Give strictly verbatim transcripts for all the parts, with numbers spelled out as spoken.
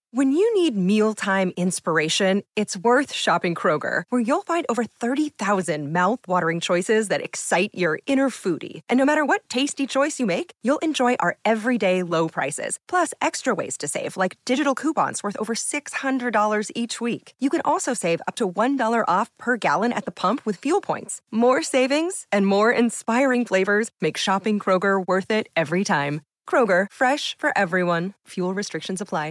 When you need mealtime inspiration, it's worth shopping Kroger, where you'll find over thirty thousand mouth-watering choices that excite your inner foodie. And no matter what tasty choice you make, you'll enjoy our everyday low prices, plus extra ways to save, like digital coupons worth over six hundred dollars each week. You can also save up to one dollar off per gallon at the pump with fuel points. More savings and more inspiring flavors make shopping Kroger worth it every time. Kroger, fresh for everyone. Fuel restrictions apply.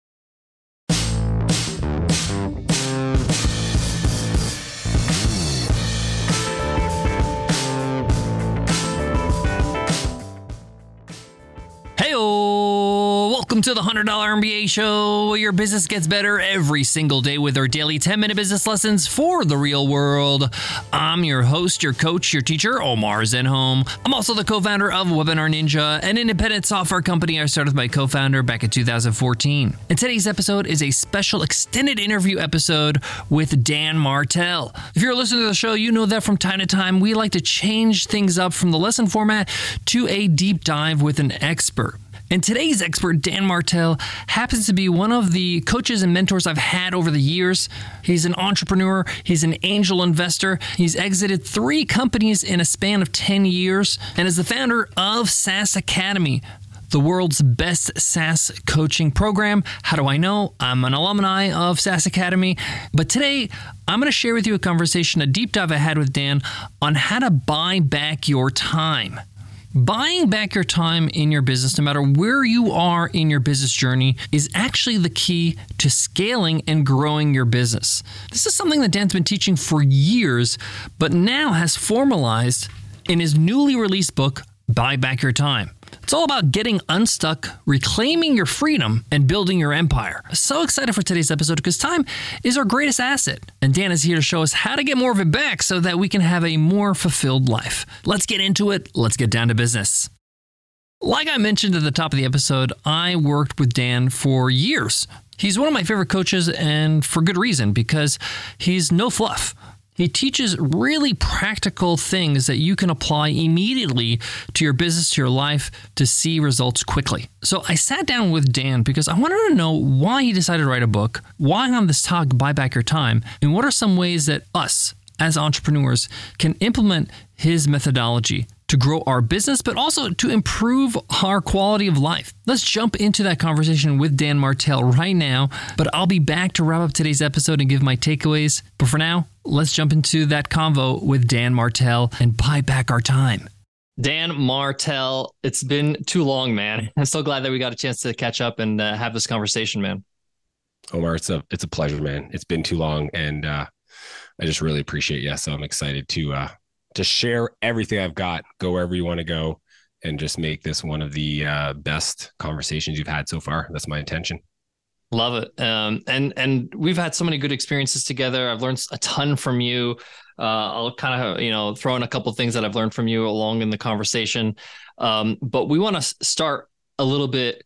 Hey-o! Welcome to the one hundred dollar M B A Show, where your business gets better every single day with our daily ten minute business lessons for the real world. I'm your host, your coach, your teacher, Omar Zenhom. I'm also the co-founder of Webinar Ninja, an independent software company I started with my co-founder back in two thousand fourteen. And today's episode is a special extended interview episode with Dan Martell. If you're listening to the show, you know that from time to time, we like to change things up from the lesson format to a deep dive with an expert. And today's expert, Dan Martell, happens to be one of the coaches and mentors I've had over the years. He's an entrepreneur. He's an angel investor. He's exited three companies in a span of ten years and is the founder of SaaS Academy, the world's best SaaS coaching program. How do I know? I'm an alumni of SaaS Academy. But today, I'm going to share with you a conversation, a deep dive I had with Dan on how to buy back your time. Buying back your time in your business, no matter where you are in your business journey, is actually the key to scaling and growing your business. This is something that Dan's been teaching for years, but now has formalized in his newly released book, Buy Back Your Time. It's all about getting unstuck, reclaiming your freedom, and building your empire. So excited for today's episode because time is our greatest asset. And Dan is here to show us how to get more of it back so that we can have a more fulfilled life. Let's get into it. Let's get down to business. Like I mentioned at the top of the episode, I worked with Dan for years. He's one of my favorite coaches, and for good reason, because he's no fluff. He teaches really practical things that you can apply immediately to your business, to your life, to see results quickly. So I sat down with Dan because I wanted to know why he decided to write a book, why on this talk, Buy Back Your Time, and what are some ways that us, as entrepreneurs, can implement his methodology to grow our business, but also to improve our quality of life. Let's jump into that conversation with Dan Martell right now, but I'll be back to wrap up today's episode and give my takeaways. But for now, let's jump into that convo with Dan Martell and buy back our time. Dan Martell, it's been too long, man. I'm so glad that we got a chance to catch up and uh, have this conversation, man. Omar, it's a it's a pleasure, man. It's been too long, and uh, I just really appreciate you. So I'm excited to uh, to share everything I've got, go wherever you want to go, and just make this one of the uh, best conversations you've had so far. That's my intention. Love it. Um, and and we've had so many good experiences together. I've learned a ton from you. Uh, I'll kind of, you know, throw in a couple of things that I've learned from you along in the conversation. Um, but we want to start a little bit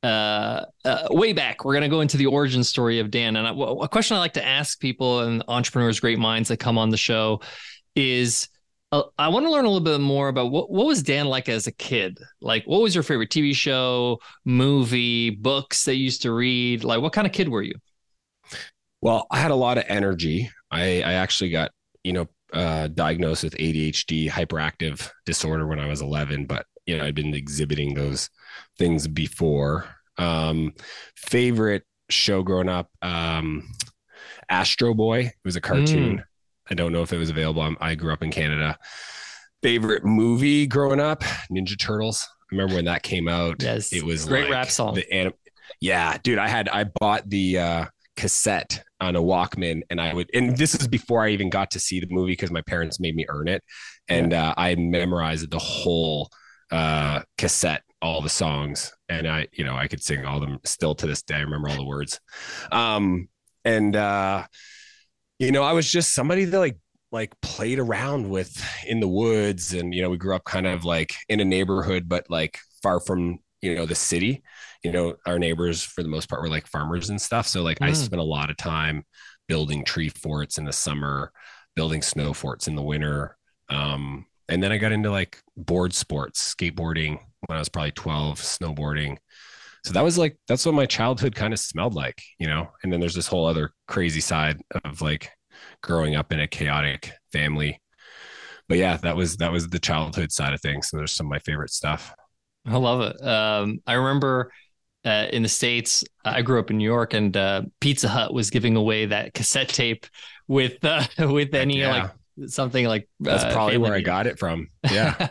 uh, uh, way back. We're going to go into the origin story of Dan. And I, a question I like to ask people and entrepreneurs, great minds that come on the show is, Uh, I want to learn a little bit more about what, what was Dan like as a kid? Like, what was your favorite T V show, movie, books that you used to read? Like, what kind of kid were you? Well, I had a lot of energy. I, I actually got, you know, uh, diagnosed with A D H D, hyperactive disorder when I was eleven, but, you know, I'd been exhibiting those things before. Um, favorite show growing up, um, Astro Boy. It was a cartoon. Mm. I don't know if it was available. I'm, I grew up in Canada. Favorite movie growing up, Ninja Turtles. I remember when that came out. Yes, it was great like rap song. The anim- yeah, dude, I had, I bought the uh, cassette on a Walkman, and I would, and this is before I even got to see the movie because my parents made me earn it. And yeah. uh, I memorized the whole uh, cassette, all the songs. And I, you know, I could sing all of them still to this day. I remember all the words. Um, and, uh, You know, I was just somebody that like like played around with in the woods, and you know, we grew up kind of like in a neighborhood, but like far from, you know, the city. You know, our neighbors for the most part were like farmers and stuff. So like mm. I spent a lot of time building tree forts in the summer, building snow forts in the winter. Um, and then I got into like board sports, skateboarding when I was probably twelve, snowboarding. So that was like, that's what my childhood kind of smelled like, you know? And then there's this whole other crazy side of like growing up in a chaotic family. But yeah, that was, that was the childhood side of things. So there's some of my favorite stuff. I love it. Um, I remember uh, in the States, I grew up in New York, and uh, Pizza Hut was giving away that cassette tape with, uh, with any yeah. like, something like that's uh, probably where I got it from. Yeah.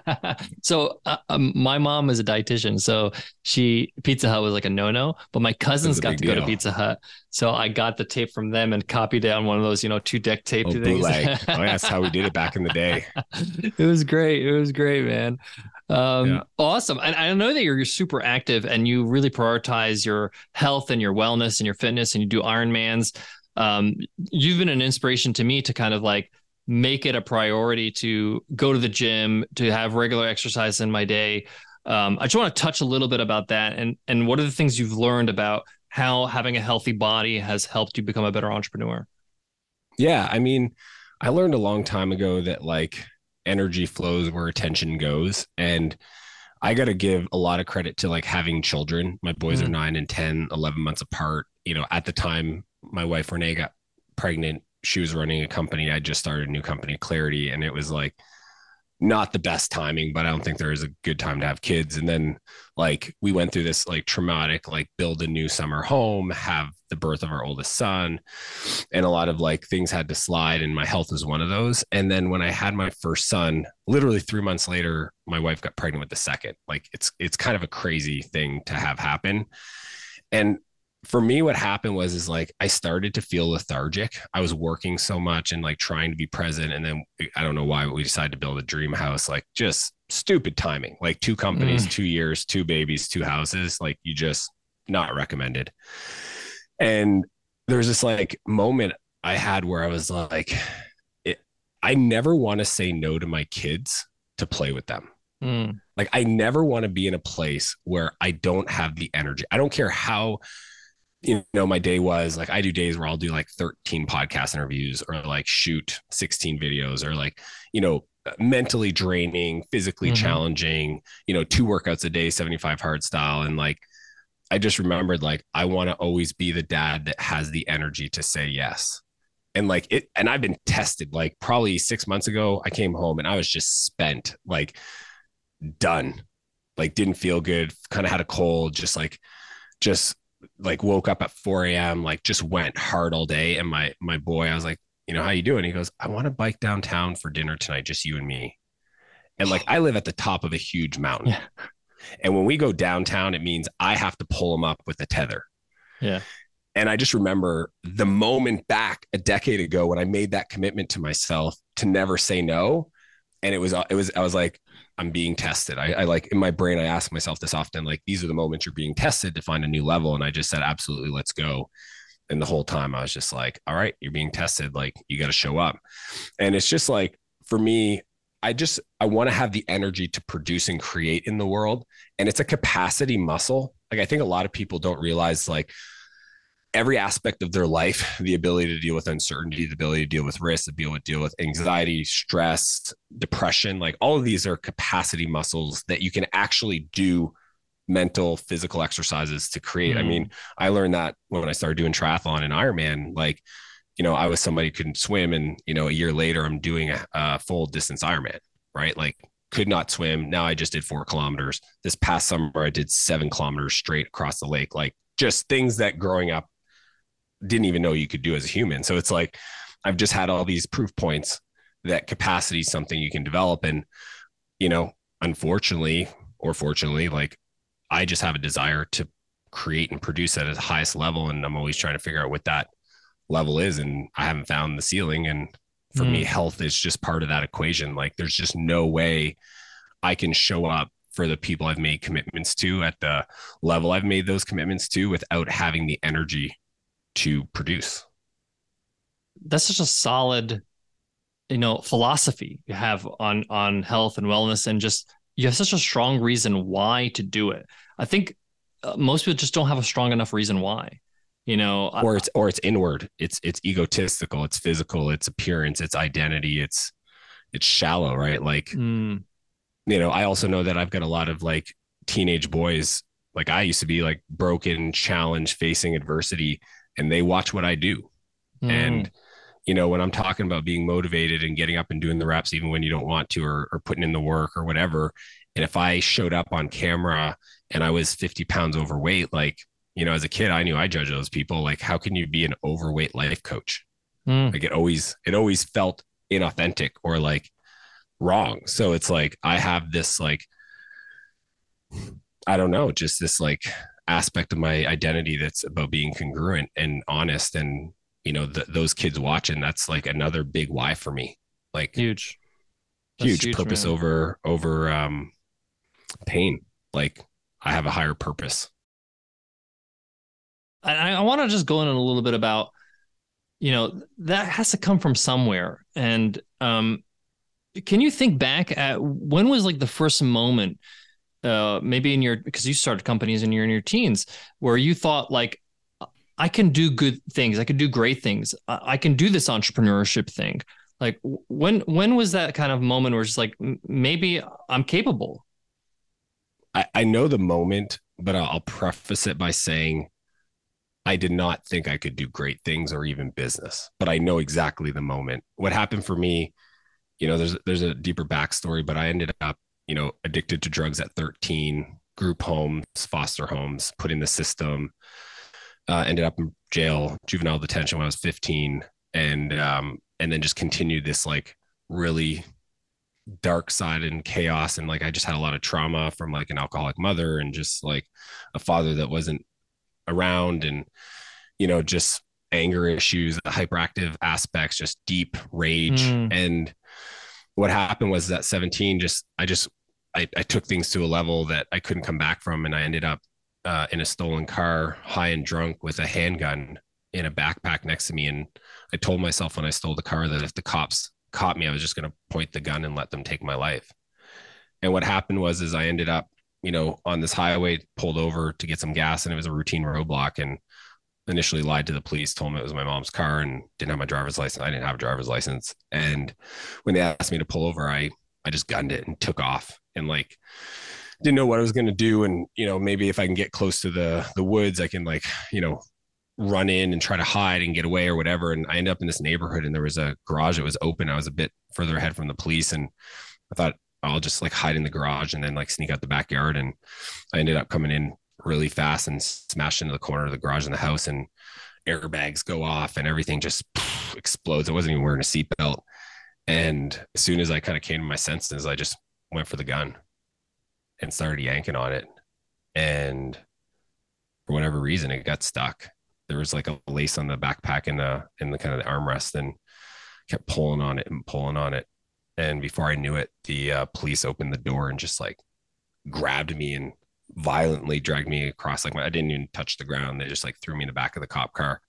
so uh, um, my mom is a dietitian, so she Pizza Hut was like a no-no, but my cousins got to deal. go to Pizza Hut, so I got the tape from them and copied it on one of those, you know, two deck tape oh, things. oh, yeah, that's how we did it back in the day. It was great. It was great, man. Um, yeah. Awesome. And I know that you're, you're super active and you really prioritize your health and your wellness and your fitness, and you do Ironmans. Um, you've been an inspiration to me to kind of like make it a priority to go to the gym, to have regular exercise in my day. Um, I just want to touch a little bit about that. And, and what are the things you've learned about how having a healthy body has helped you become a better entrepreneur? Yeah. I mean, I learned a long time ago that like energy flows where attention goes. And I got to give a lot of credit to like having children. My boys mm. are nine and ten, eleven months apart. You know, at the time my wife Renee got pregnant, she was running a company. I just started a new company, Clarity. And it was like not the best timing, but I don't think there is a good time to have kids. And then like we went through this like traumatic, like build a new summer home, have the birth of our oldest son, and a lot of like things had to slide. And my health was one of those. And then when I had my first son, literally three months later, my wife got pregnant with the second. Like it's, it's kind of a crazy thing to have happen. And for me, what happened was, is like, I started to feel lethargic. I was working so much and like trying to be present. And then I don't know why we decided to build a dream house, like just stupid timing, like two companies, mm. two years, two babies, two houses, like you just not recommended. And there's this like moment I had where I was like, it, I never want to say no to my kids to play with them. Mm. Like, I never want to be in a place where I don't have the energy. I don't care how, you know, my day was like, I do days where I'll do like thirteen podcast interviews or like shoot sixteen videos or like, you know, mentally draining, physically mm-hmm. challenging, you know, two workouts a day, seventy-five hard style. And like, I just remembered like, I want to always be the dad that has the energy to say yes. And like it, and I've been tested, like probably six months ago, I came home and I was just spent, like done, like didn't feel good, kind of had a cold, just like, just like woke up at four a.m., like just went hard all day. And my, my boy, I was like, you know, how you doing? He goes, I want to bike downtown for dinner tonight, just you and me. And like, I live at the top of a huge mountain. Yeah. And when we go downtown, it means I have to pull him up with a tether. Yeah. And I just remember the moment back a decade ago when I made that commitment to myself to never say no. And it was, it was, I was like, I'm being tested. I, I like in my brain, I ask myself this often, like, these are the moments you're being tested to find a new level. And I just said, absolutely, let's go. And the whole time I was just like, all right, you're being tested. Like, you got to show up. And it's just like, for me, I just, I want to have the energy to produce and create in the world. And it's a capacity muscle. Like, I think a lot of people don't realize, like, every aspect of their life, the ability to deal with uncertainty, the ability to deal with risk, the ability to deal with anxiety, stress, depression, like all of these are capacity muscles that you can actually do mental, physical exercises to create. Mm. I mean, I learned that when I started doing triathlon and Ironman, like, you know, I was somebody who couldn't swim, and, you know, a year later I'm doing a, a full distance Ironman, right? Like, could not swim. Now I just did four kilometers. This past summer, I did seven kilometers straight across the lake. Like, just things that growing up didn't even know you could do as a human. So it's like, I've just had all these proof points that capacity is something you can develop. And, you know, unfortunately, or fortunately, like, I just have a desire to create and produce at the highest level. And I'm always trying to figure out what that level is. And I haven't found the ceiling. And for mm. me, health is just part of that equation. Like, there's just no way I can show up for the people I've made commitments to at the level I've made those commitments to without having the energy to produce. That's such a solid, you know, philosophy you have on, on health and wellness, and just, you have such a strong reason why to do it. I think uh, most people just don't have a strong enough reason why, you know, or it's, or it's inward. It's, it's egotistical, it's physical, it's appearance, it's identity. It's, it's shallow, right? Like, mm. you know, I also know that I've got a lot of like teenage boys, Like I used to be like broken, challenged, facing adversity, and they watch what I do. Mm. And, you know, when I'm talking about being motivated and getting up and doing the reps, even when you don't want to, or, or putting in the work or whatever. And if I showed up on camera and I was fifty pounds overweight, like, you know, as a kid, I knew I judged those people. Like, how can you be an overweight life coach? Mm. Like it always, it always felt inauthentic or like wrong. So it's like, I have this, like, I don't know, just this like aspect of my identity that's about being congruent and honest. And, you know, the, those kids watching, that's like another big why for me. Like huge, huge, huge purpose man. over, over, um, pain. Like I have a higher purpose. I, I want to just go in a little bit about, you know, that has to come from somewhere. And, um, can you think back at when was like the first moment, uh, maybe in your, because you started companies and you're in your teens, where you thought like, I can do good things. I can do great things. I, I can do this entrepreneurship thing. Like when, when was that kind of moment where it's like, maybe I'm capable? I, I know the moment, but I'll, I'll preface it by saying, I did not think I could do great things or even business, but I know exactly the moment. What happened for me, you know, there's, there's a deeper backstory, but I ended up, you know, addicted to drugs at thirteen, group homes, foster homes, put in the system, uh, ended up in jail, juvenile detention when I was fifteen. And, um, and then just continued this like really dark side and chaos. And like, I just had a lot of trauma from like an alcoholic mother and just like a father that wasn't around, and, you know, just anger issues, hyperactive aspects, just deep rage. Mm. And what happened was that seventeen, just, I just, I, I took things to a level that I couldn't come back from. And I ended up uh, in a stolen car, high and drunk with a handgun in a backpack next to me. And I told myself when I stole the car that if the cops caught me, I was just going to point the gun and let them take my life. And what happened was, is I ended up, you know, on this highway, pulled over to get some gas, and it was a routine roadblock, and initially lied to the police, told them it was my mom's car and didn't have my driver's license. I didn't have a driver's license. And when they asked me to pull over, I, I just gunned it and took off, and like, didn't know what I was going to do. And, you know, maybe if I can get close to the, the woods, I can like, you know, run in and try to hide and get away or whatever. And I ended up in this neighborhood, and there was a garage that was open. I was a bit further ahead from the police, and I thought I'll just like hide in the garage and then like sneak out the backyard. And I ended up coming in really fast and smashed into the corner of the garage in the house, and airbags go off and everything just poof, explodes. I wasn't even wearing a seatbelt. And as soon as I kind of came to my senses, I just went for the gun and started yanking on it. And for whatever reason, it got stuck. There was like a lace on the backpack in the, in the kind of the armrest, and kept pulling on it and pulling on it. And before I knew it, the uh, police opened the door and just like grabbed me and violently dragged me across. Like my, I didn't even touch the ground. They just like threw me in the back of the cop car.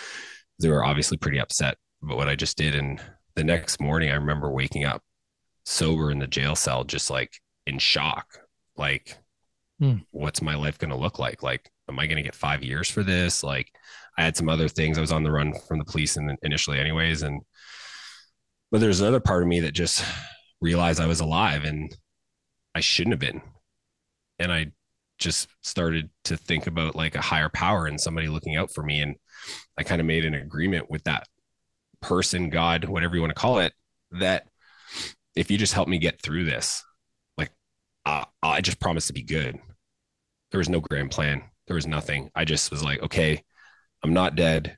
They were obviously pretty upset about what I just did. And the next morning, I remember waking up sober in the jail cell, just like in shock. Like, hmm. what's my life going to look like? Like, am I going to get five years for this? Like, I had some other things. I was on the run from the police and initially anyways. And, but there's another part of me that just realized I was alive and I shouldn't have been. And I just started to think about like a higher power and somebody looking out for me. And I kind of made an agreement with that person, God, whatever you want to call it, that if you just help me get through this, like, uh, I just promised to be good. There was no grand plan. There was nothing. I just was like, okay, I'm not dead.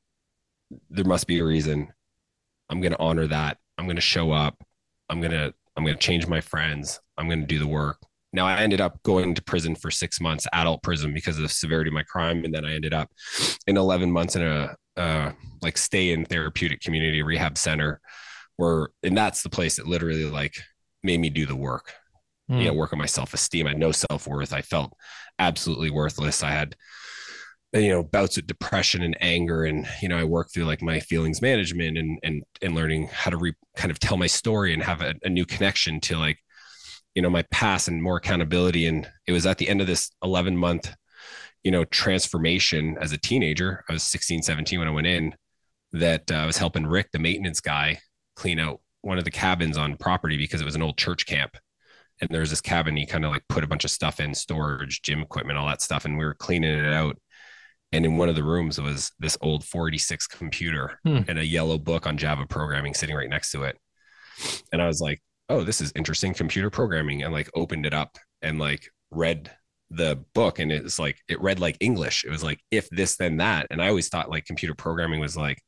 There must be a reason. I'm going to honor that. I'm going to show up. I'm going to, I'm going to change my friends. I'm going to do the work. Now I ended up going to prison for six months, adult prison, because of the severity of my crime. And then I ended up in eleven months in a, uh, like stay in therapeutic community rehab center where, and that's the place that literally like made me do the work, mm. you know, work on my self-esteem. I had no self-worth. I felt absolutely worthless. I had, you know, bouts of depression and anger. And, you know, I worked through like my feelings management and, and, and learning how to re, kind of tell my story and have a, a new connection to like, you know, my past and more accountability. And it was at the end of this eleven month, you know, transformation as a teenager, I was sixteen, seventeen when I went in, that uh, I was helping Rick, the maintenance guy, clean out one of the cabins on property because it was an old church camp. And there was this cabin, he kind of like put a bunch of stuff in, storage, gym equipment, all that stuff. And we were cleaning it out. And in one of the rooms was this old four eighty-six computer hmm. and a yellow book on Java programming sitting right next to it. And I was like, oh, this is interesting, computer programming, and like opened it up and like read the book. And it's like, it read like English. It was like, if this, then that. And I always thought like computer programming was like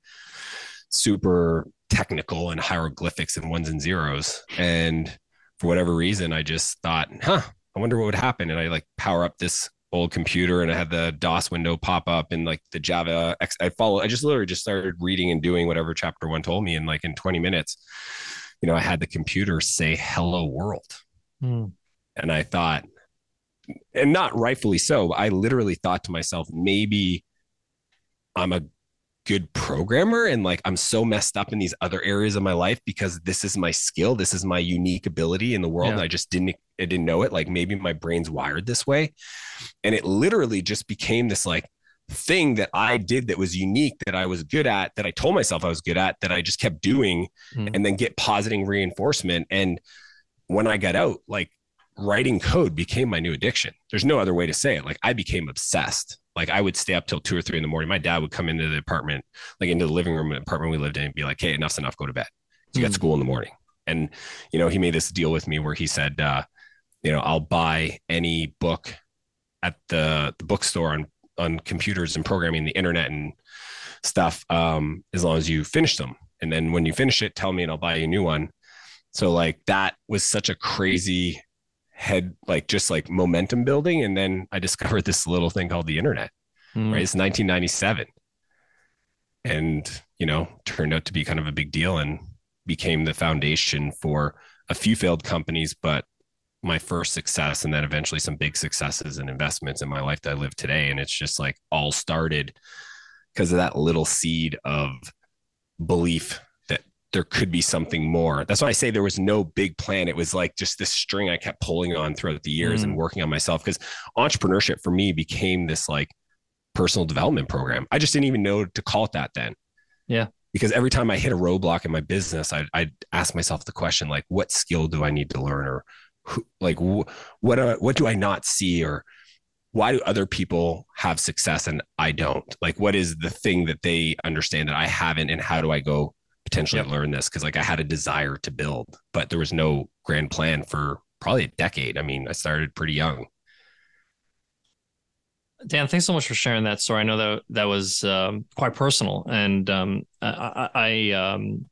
super technical and hieroglyphics and ones and zeros. And for whatever reason, I just thought, huh, I wonder what would happen. And I like power up this old computer and I had the DOS window pop up and like the Java X, I follow, I just literally just started reading and doing whatever chapter one told me. And like in twenty minutes, you know, I had the computer say hello world. Mm. And I thought, and not rightfully so, but I literally thought to myself, maybe I'm a good programmer and like I'm so messed up in these other areas of my life because this is my skill, this is my unique ability in the world. Yeah. I just didn't I didn't know it. Like maybe my brain's wired this way. And it literally just became this like thing that I did that was unique, that I was good at, that I told myself I was good at, that I just kept doing mm. and then get positive reinforcement. And when I got out, like writing code became my new addiction. There's no other way to say it. Like I became obsessed. Like I would stay up till two or three in the morning. My dad would come into the apartment, like into the living room of the apartment we lived in and be like, hey, enough's enough, go to bed. You mm. got school in the morning. And, you know, he made this deal with me where he said, uh, you know, I'll buy any book at the, the bookstore on, on computers and programming, the internet and stuff, um, as long as you finish them. And then when you finish it, tell me and I'll buy you a new one. So like that was such a crazy head, like just like momentum building. And then I discovered this little thing called the internet, mm. right? It's nineteen ninety-seven. And, you know, turned out to be kind of a big deal and became the foundation for a few failed companies, but my first success, and then eventually some big successes and investments in my life that I live today. And it's just like all started because of that little seed of belief that there could be something more. That's why I say there was no big plan. It was like just this string I kept pulling on throughout the years mm. and working on myself, because entrepreneurship for me became this like personal development program. I just didn't even know to call it that then. Yeah. Because every time I hit a roadblock in my business, I'd, I'd ask myself the question, like, what skill do I need to learn? Or who, like, wh- what, uh, what do I not see? Or why do other people have success and I don't? Like, what is the thing that they understand that I haven't? And how do I go potentially yep. learn this? Because like I had a desire to build, but there was no grand plan for probably a decade. I mean, I started pretty young. Dan, thanks so much for sharing that story. I know that that was um, quite personal, and um, I I, um,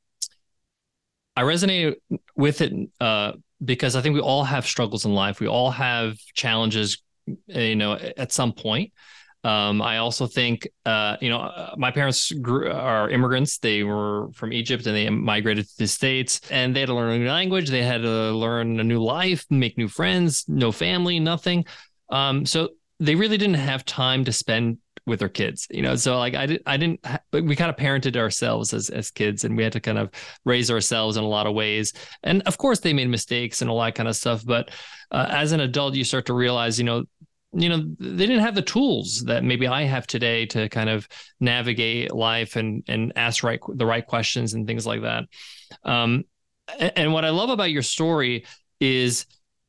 I resonate with it uh, because I think we all have struggles in life. We all have challenges, you know, at some point. Um, I also think, uh, you know, my parents grew, are immigrants. They were from Egypt and they migrated to the States, and they had to learn a new language. They had to learn a new life, make new friends, no family, nothing. Um, so they really didn't have time to spend with their kids, you know? So like, I didn't, I didn't, we kind of parented ourselves as, as kids, and we had to kind of raise ourselves in a lot of ways. And of course they made mistakes and all that kind of stuff. But uh, as an adult, you start to realize, you know, you know, they didn't have the tools that maybe I have today to kind of navigate life and, and ask right, the right questions and things like that. Um, and, and what I love about your story is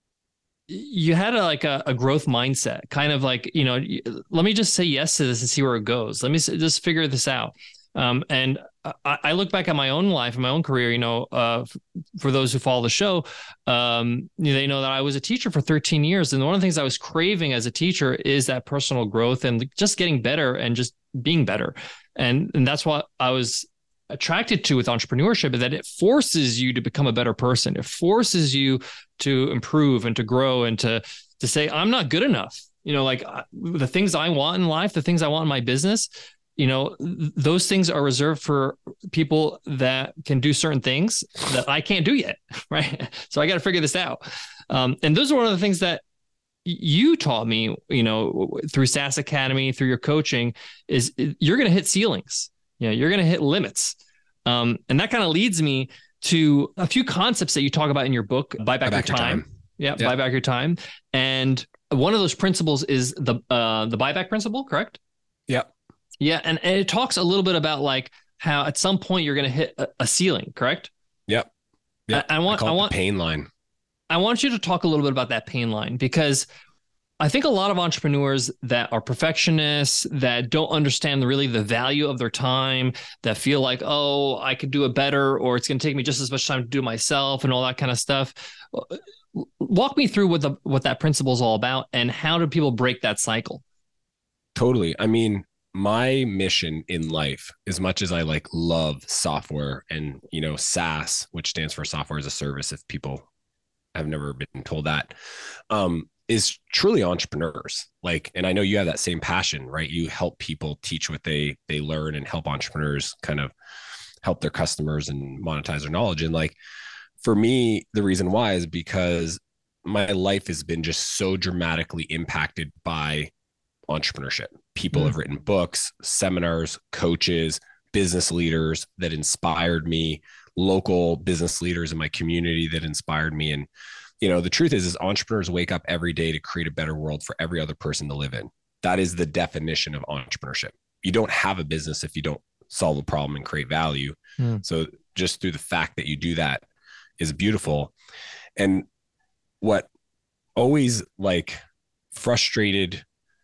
you had a, like a, a growth mindset, kind of like, you know, let me just say yes to this and see where it goes. Let me just figure this out. Um, and I, I look back at my own life and my own career, you know, uh, f- for those who follow the show, um, they know that I was a teacher for thirteen years. And one of the things I was craving as a teacher is that personal growth and just getting better and just being better. And, and that's what I was attracted to with entrepreneurship, is that it forces you to become a better person. It forces you to improve and to grow and to, to say, I'm not good enough. You know, like the things I want in life, the things I want in my business, you know, th- those things are reserved for people that can do certain things that I can't do yet. Right. So I got to figure this out. Um, and those are one of the things that you taught me, you know, through SaaS Academy, through your coaching, is you're going to hit ceilings. You know, you're going to hit limits. Um, and that kind of leads me to a few concepts that you talk about in your book, Buy Back, Buy back Your Time. Your time. Yeah, yeah, Buy Back Your Time. And one of those principles is the uh, the buyback principle, correct? Yeah. Yeah. And, and it talks a little bit about like how at some point you're going to hit a, a ceiling, correct? Yep. Yeah. I, I want, I, I want the pain line. I want you to talk a little bit about that pain line, because I think a lot of entrepreneurs that are perfectionists, that don't understand really the value of their time, that feel like, oh, I could do it better, or it's going to take me just as much time to do it myself and all that kind of stuff. Walk me through what the what that principle is all about, and how do people break that cycle? Totally. I mean, my mission in life, as much as I like love software and, you know, SaaS, which stands for software as a service, if people have never been told that, um, is truly entrepreneurs. Like, and I know you have that same passion, right? You help people teach what they, they learn, and help entrepreneurs kind of help their customers and monetize their knowledge. And like, for me, the reason why is because my life has been just so dramatically impacted by entrepreneurship. People mm. have written books, seminars, coaches, business leaders that inspired me, local business leaders in my community that inspired me. And, you know, the truth is, is entrepreneurs wake up every day to create a better world for every other person to live in. That is the definition of entrepreneurship. You don't have a business if you don't solve a problem and create value. Mm. So just through the fact that you do that is beautiful. And what always like frustrated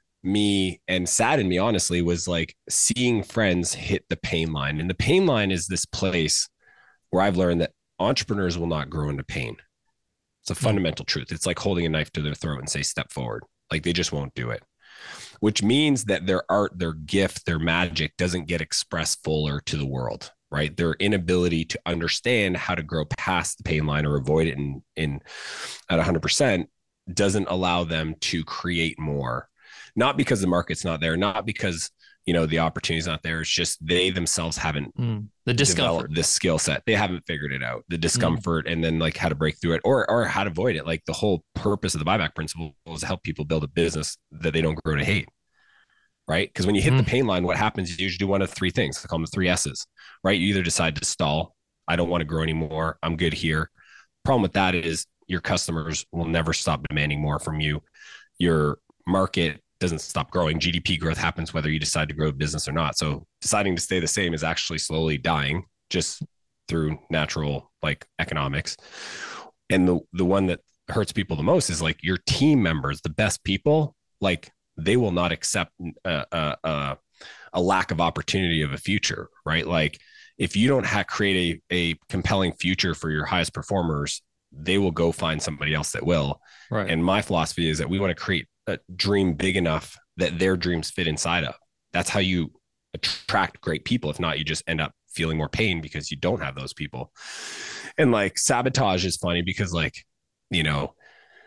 me and saddened me, honestly, was like seeing friends hit the pain line. And the pain line is this place where I've learned that entrepreneurs will not grow into pain. It's a fundamental truth. It's like holding a knife to their throat and say, step forward. Like, they just won't do it, which means that their art, their gift, their magic doesn't get expressed fuller to the world, right? Their inability to understand how to grow past the pain line or avoid it in, in at one hundred percent doesn't allow them to create more. Not because the market's not there, not because, you know, the opportunity's not there. It's just they themselves haven't mm, the discomfort, this skill set. They haven't figured it out, the discomfort, mm. and then like how to break through it, or or how to avoid it. Like, the whole purpose of the buyback principle is to help people build a business that they don't grow to hate, right? Because when you hit mm. the pain line, what happens is you usually do one of three things. I call them the three S's, right? You either decide to stall. I don't want to grow anymore. I'm good here. Problem with that is your customers will never stop demanding more from you. Your market doesn't stop growing. G D P growth happens whether you decide to grow a business or not. So deciding to stay the same is actually slowly dying just through natural like economics. And the the one that hurts people the most is like your team members, the best people, like they will not accept a, a, a, a lack of opportunity of a future, right? Like, if you don't have, create a, a compelling future for your highest performers, they will go find somebody else that will. Right. And my philosophy is that we want to create a dream big enough that their dreams fit inside of. That's how you attract great people. If not, you just end up feeling more pain because you don't have those people. And like, sabotage is funny because, like, you know,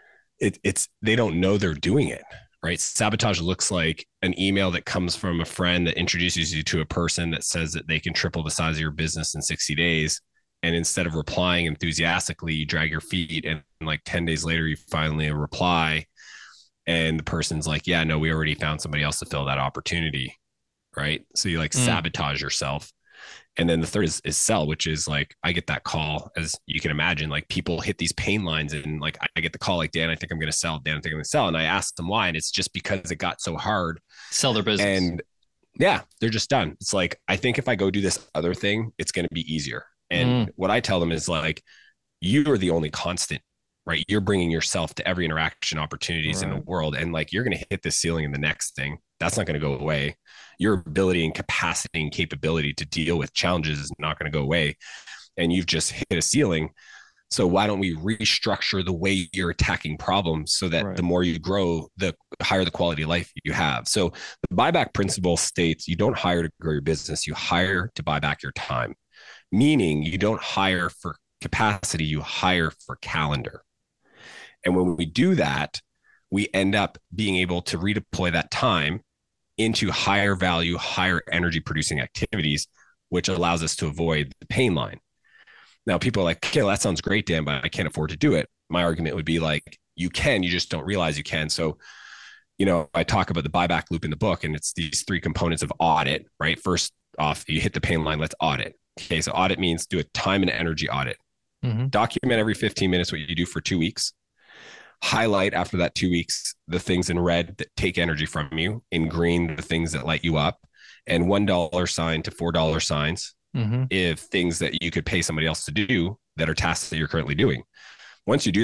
it, it's, they don't know they're doing it, right? Sabotage looks like an email that comes from a friend that introduces you to a person that says that they can triple the size of your business in sixty days. And instead of replying enthusiastically, you drag your feet, and like ten days later, you finally reply. And the person's like, yeah, no, we already found somebody else to fill that opportunity. Right. So you like mm. sabotage yourself. And then the third is, is sell, which is like, I get that call, as you can imagine, like people hit these pain lines, and like, I get the call like, Dan, I think I'm going to sell. Dan, I think I'm going to sell. And I ask them why. And it's just because it got so hard. Sell their business. And yeah, they're just done. It's like, I think if I go do this other thing, it's going to be easier. And mm. what I tell them is like, you are the only constant, right? You're bringing yourself to every interaction opportunities right. in the world. And like, you're going to hit the ceiling in the next thing. That's not going to go away. Your ability and capacity and capability to deal with challenges is not going to go away. And you've just hit a ceiling. So why don't we restructure the way you're attacking problems so that right. the more you grow, the higher the quality of life you have. So the buyback principle states you don't hire to grow your business. You hire to buy back your time, meaning you don't hire for capacity, you hire for calendar. And when we do that, we end up being able to redeploy that time into higher value, higher energy producing activities, which allows us to avoid the pain line. Now, people are like, okay, well, that sounds great, Dan, but I can't afford to do it. My argument would be like, you can, you just don't realize you can. So, you know, I talk about the buyback loop in the book, and it's these three components of audit, right? First off, you hit the pain line, let's audit. Okay, so audit means do a time and energy audit. Mm-hmm. Document every fifteen minutes what you do for two weeks. Highlight after that two weeks the things in red that take energy from you, in green the things that light you up, and one dollar sign to four dollar signs mm-hmm. if things that you could pay somebody else to do that are tasks that you're currently doing. Once you do that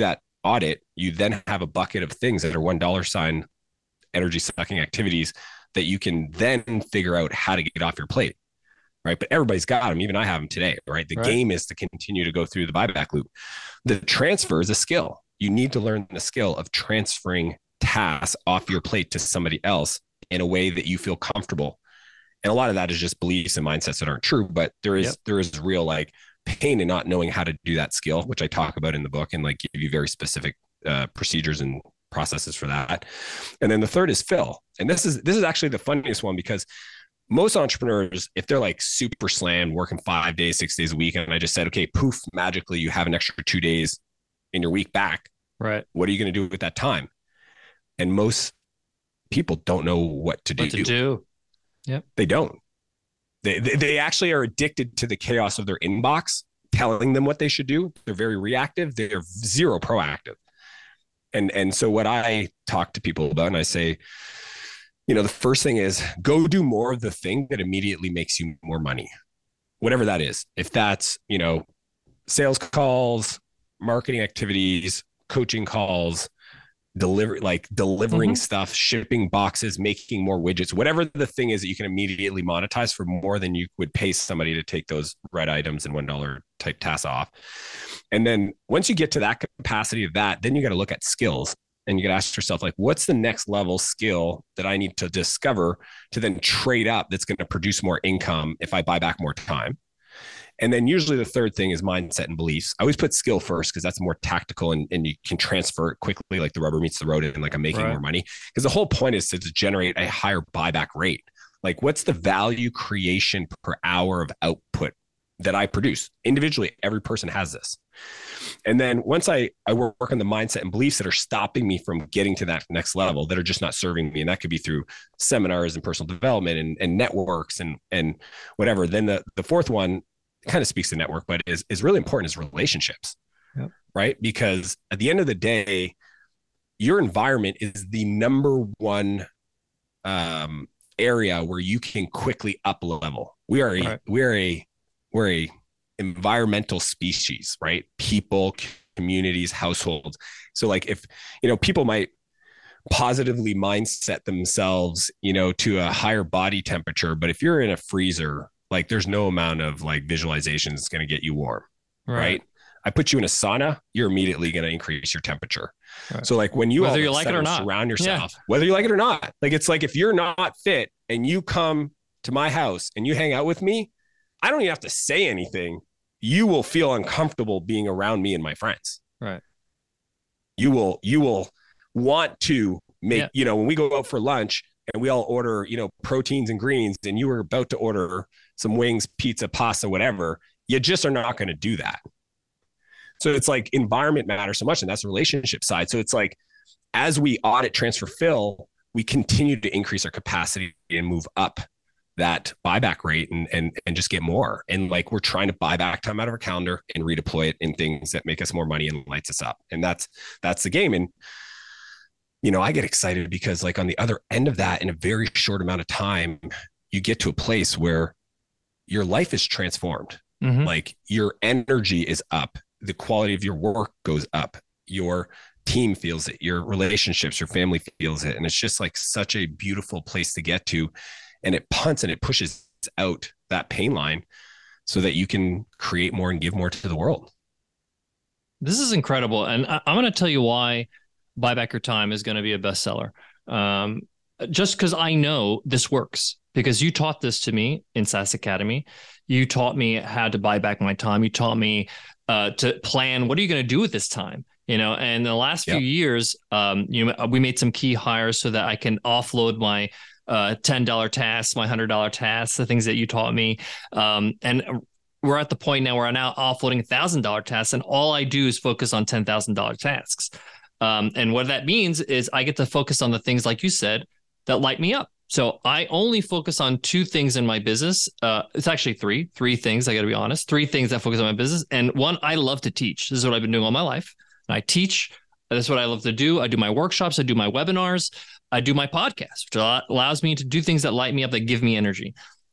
audit, you then have a bucket of things that are one dollar sign energy sucking activities that you can then figure out how to get off your plate. Right. But everybody's got them. Even I have them today. Right. The right. game is to continue to go through the buyback loop. The transfer is a skill. You need to learn the skill of transferring tasks off your plate to somebody else in a way that you feel comfortable. And a lot of that is just beliefs and mindsets that aren't true, but there is, yep. there is real like pain in not knowing how to do that skill, which I talk about in the book and like give you very specific uh, procedures and processes for that. And then the third is fill. And this is, this is actually the funniest one, because most entrepreneurs, if they're like super slammed, working five days, six days a week, and I just said, okay, poof, magically you have an extra two days in your week back. Right. What are you going to do with that time? And most people don't know what to do. What to do. Yep. They don't. They, they they actually are addicted to the chaos of their inbox, telling them what they should do. They're very reactive. They're zero proactive. And, and so what I talk to people about, and I say, you know, the first thing is go do more of the thing that immediately makes you more money, whatever that is. If that's, you know, sales calls, marketing activities, coaching calls, deliver like delivering mm-hmm. stuff, shipping boxes, making more widgets, whatever the thing is that you can immediately monetize for more than you would pay somebody to take those red items and one dollar type tasks off. And then once you get to that capacity of that, then you got to look at skills, and you got to ask yourself, like, what's the next level skill that I need to discover to then trade up that's going to produce more income if I buy back more time? And then usually the third thing is mindset and beliefs. I always put skill first because that's more tactical and, and you can transfer it quickly, like the rubber meets the road, and like I'm making right. more money. Because the whole point is to generate a higher buyback rate. Like, what's the value creation per hour of output that I produce individually? Every person has this. And then once I, I work on the mindset and beliefs that are stopping me from getting to that next level, that are just not serving me, and that could be through seminars and personal development and, and networks and, and whatever. Then the, the fourth one kind of speaks to network, but is, is really important, is relationships, yep. right? Because at the end of the day, your environment is the number one um, area where you can quickly up level. We are a, right. we're a, we're a environmental species, right? People, communities, households. So like if, you know, people might positively mindset themselves, you know, to a higher body temperature, but if you're in a freezer, like there's no amount of like visualization that's going to get you warm, right. right? I put you in a sauna, you're immediately going to increase your temperature. Right. So like when you, whether you like it or not, surround yourself, yeah. whether you like it or not, like, it's like, if you're not fit and you come to my house and you hang out with me, I don't even have to say anything. You will feel uncomfortable being around me and my friends. Right. You will, you will want to make, yeah. you know, when we go out for lunch and we all order, you know, proteins and greens, and you were about to order some wings, pizza, pasta, whatever, you just are not going to do that. So it's like environment matters so much, and that's the relationship side. So it's like, as we audit, transfer, fill, we continue to increase our capacity and move up that buyback rate and, and, and just get more. And like, we're trying to buy back time out of our calendar and redeploy it in things that make us more money and lights us up. And that's, that's the game. And, you know, I get excited because like on the other end of that, in a very short amount of time, you get to a place where your life is transformed. Mm-hmm. Like your energy is up. The quality of your work goes up. Your team feels it. Your relationships, your family feels it. And it's just like such a beautiful place to get to. And it punts and it pushes out that pain line so that you can create more and give more to the world. This is incredible. And I- I'm going to tell you why Buy Back Your Time is going to be a bestseller. Um, just because I know this works, because you taught this to me in S A S Academy. You taught me how to buy back my time. You taught me uh, to plan, what are you going to do with this time? You know, and in the last yep. few years, um, you know, we made some key hires so that I can offload my uh, ten dollar tasks, my one hundred dollar tasks, the things that you taught me. Um, and we're at the point now where I'm now offloading one thousand dollar tasks, and all I do is focus on ten thousand dollar tasks. Um, and what that means is I get to focus on the things, like you said, that light me up. So I only focus on two things in my business. Uh, it's actually three, three things. I got to be honest, three things that focus on my business. And one, I love to teach. This is what I've been doing all my life. I teach. That's what I love to do. I do my workshops. I do my webinars. I do my podcast, which allows me to do things that light me up, that give me energy.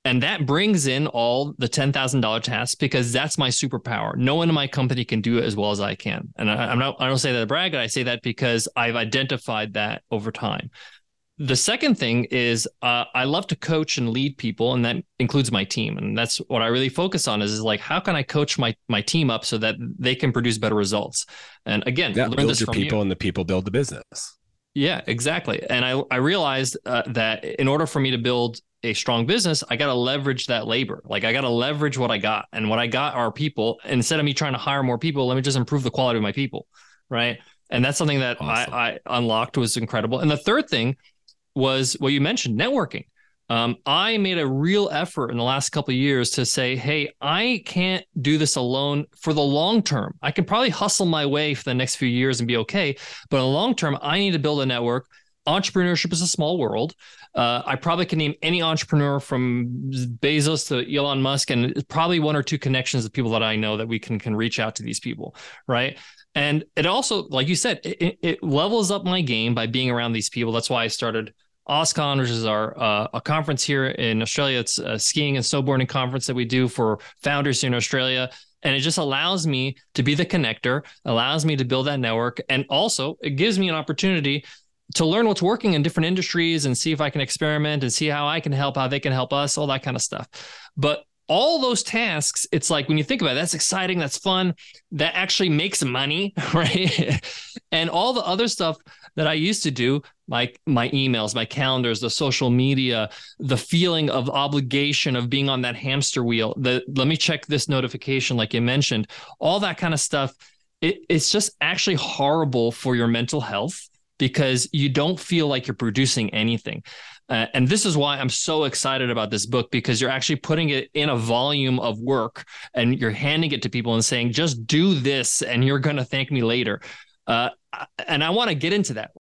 And that brings in all the ten thousand dollars tasks because that's my superpower. No one in my company can do it as well as I can. And I, I'm not, I don't say that to brag. I say that because I've identified that over time. The second thing is uh, I love to coach and lead people, and that includes my team. And that's what I really focus on is, is like, how can I coach my my team up so that they can produce better results? And again, yeah, learn build this your from people you. And the people build the business. Yeah, exactly. And I, I realized uh, that in order for me to build a strong business, I got to leverage that labor. Like I got to leverage what I got. And what I got are people. Instead of me trying to hire more people, let me just improve the quality of my people. Right. And that's something that awesome. I, I unlocked was incredible. And the third thing was what you mentioned, networking. Um, I made a real effort in the last couple of years to say, hey, I can't do this alone for the long term. I can probably hustle my way for the next few years and be okay. But in the long term, I need to build a network. Entrepreneurship is a small world. Uh, I probably can name any entrepreneur from Bezos to Elon Musk, and probably one or two connections of people that I know that we can, can reach out to these people, right? And it also, like you said, it, it levels up my game by being around these people. That's why I started OSCON, which is our uh, a conference here in Australia. It's a skiing and snowboarding conference that we do for founders here in Australia. And it just allows me to be the connector, allows me to build that network. And also it gives me an opportunity to learn what's working in different industries and see if I can experiment and see how I can help, how they can help us, all that kind of stuff. But all those tasks, it's like when you think about it, that's exciting, that's fun, that actually makes money, right? And all the other stuff that I used to do, like my emails, my calendars, the social media, the feeling of obligation of being on that hamster wheel, the let me check this notification like you mentioned, all that kind of stuff, it, it's just actually horrible for your mental health because you don't feel like you're producing anything. Uh, and this is why I'm so excited about this book, because you're actually putting it in a volume of work and you're handing it to people and saying, just do this and you're going to thank me later. Uh, and I want to get into that.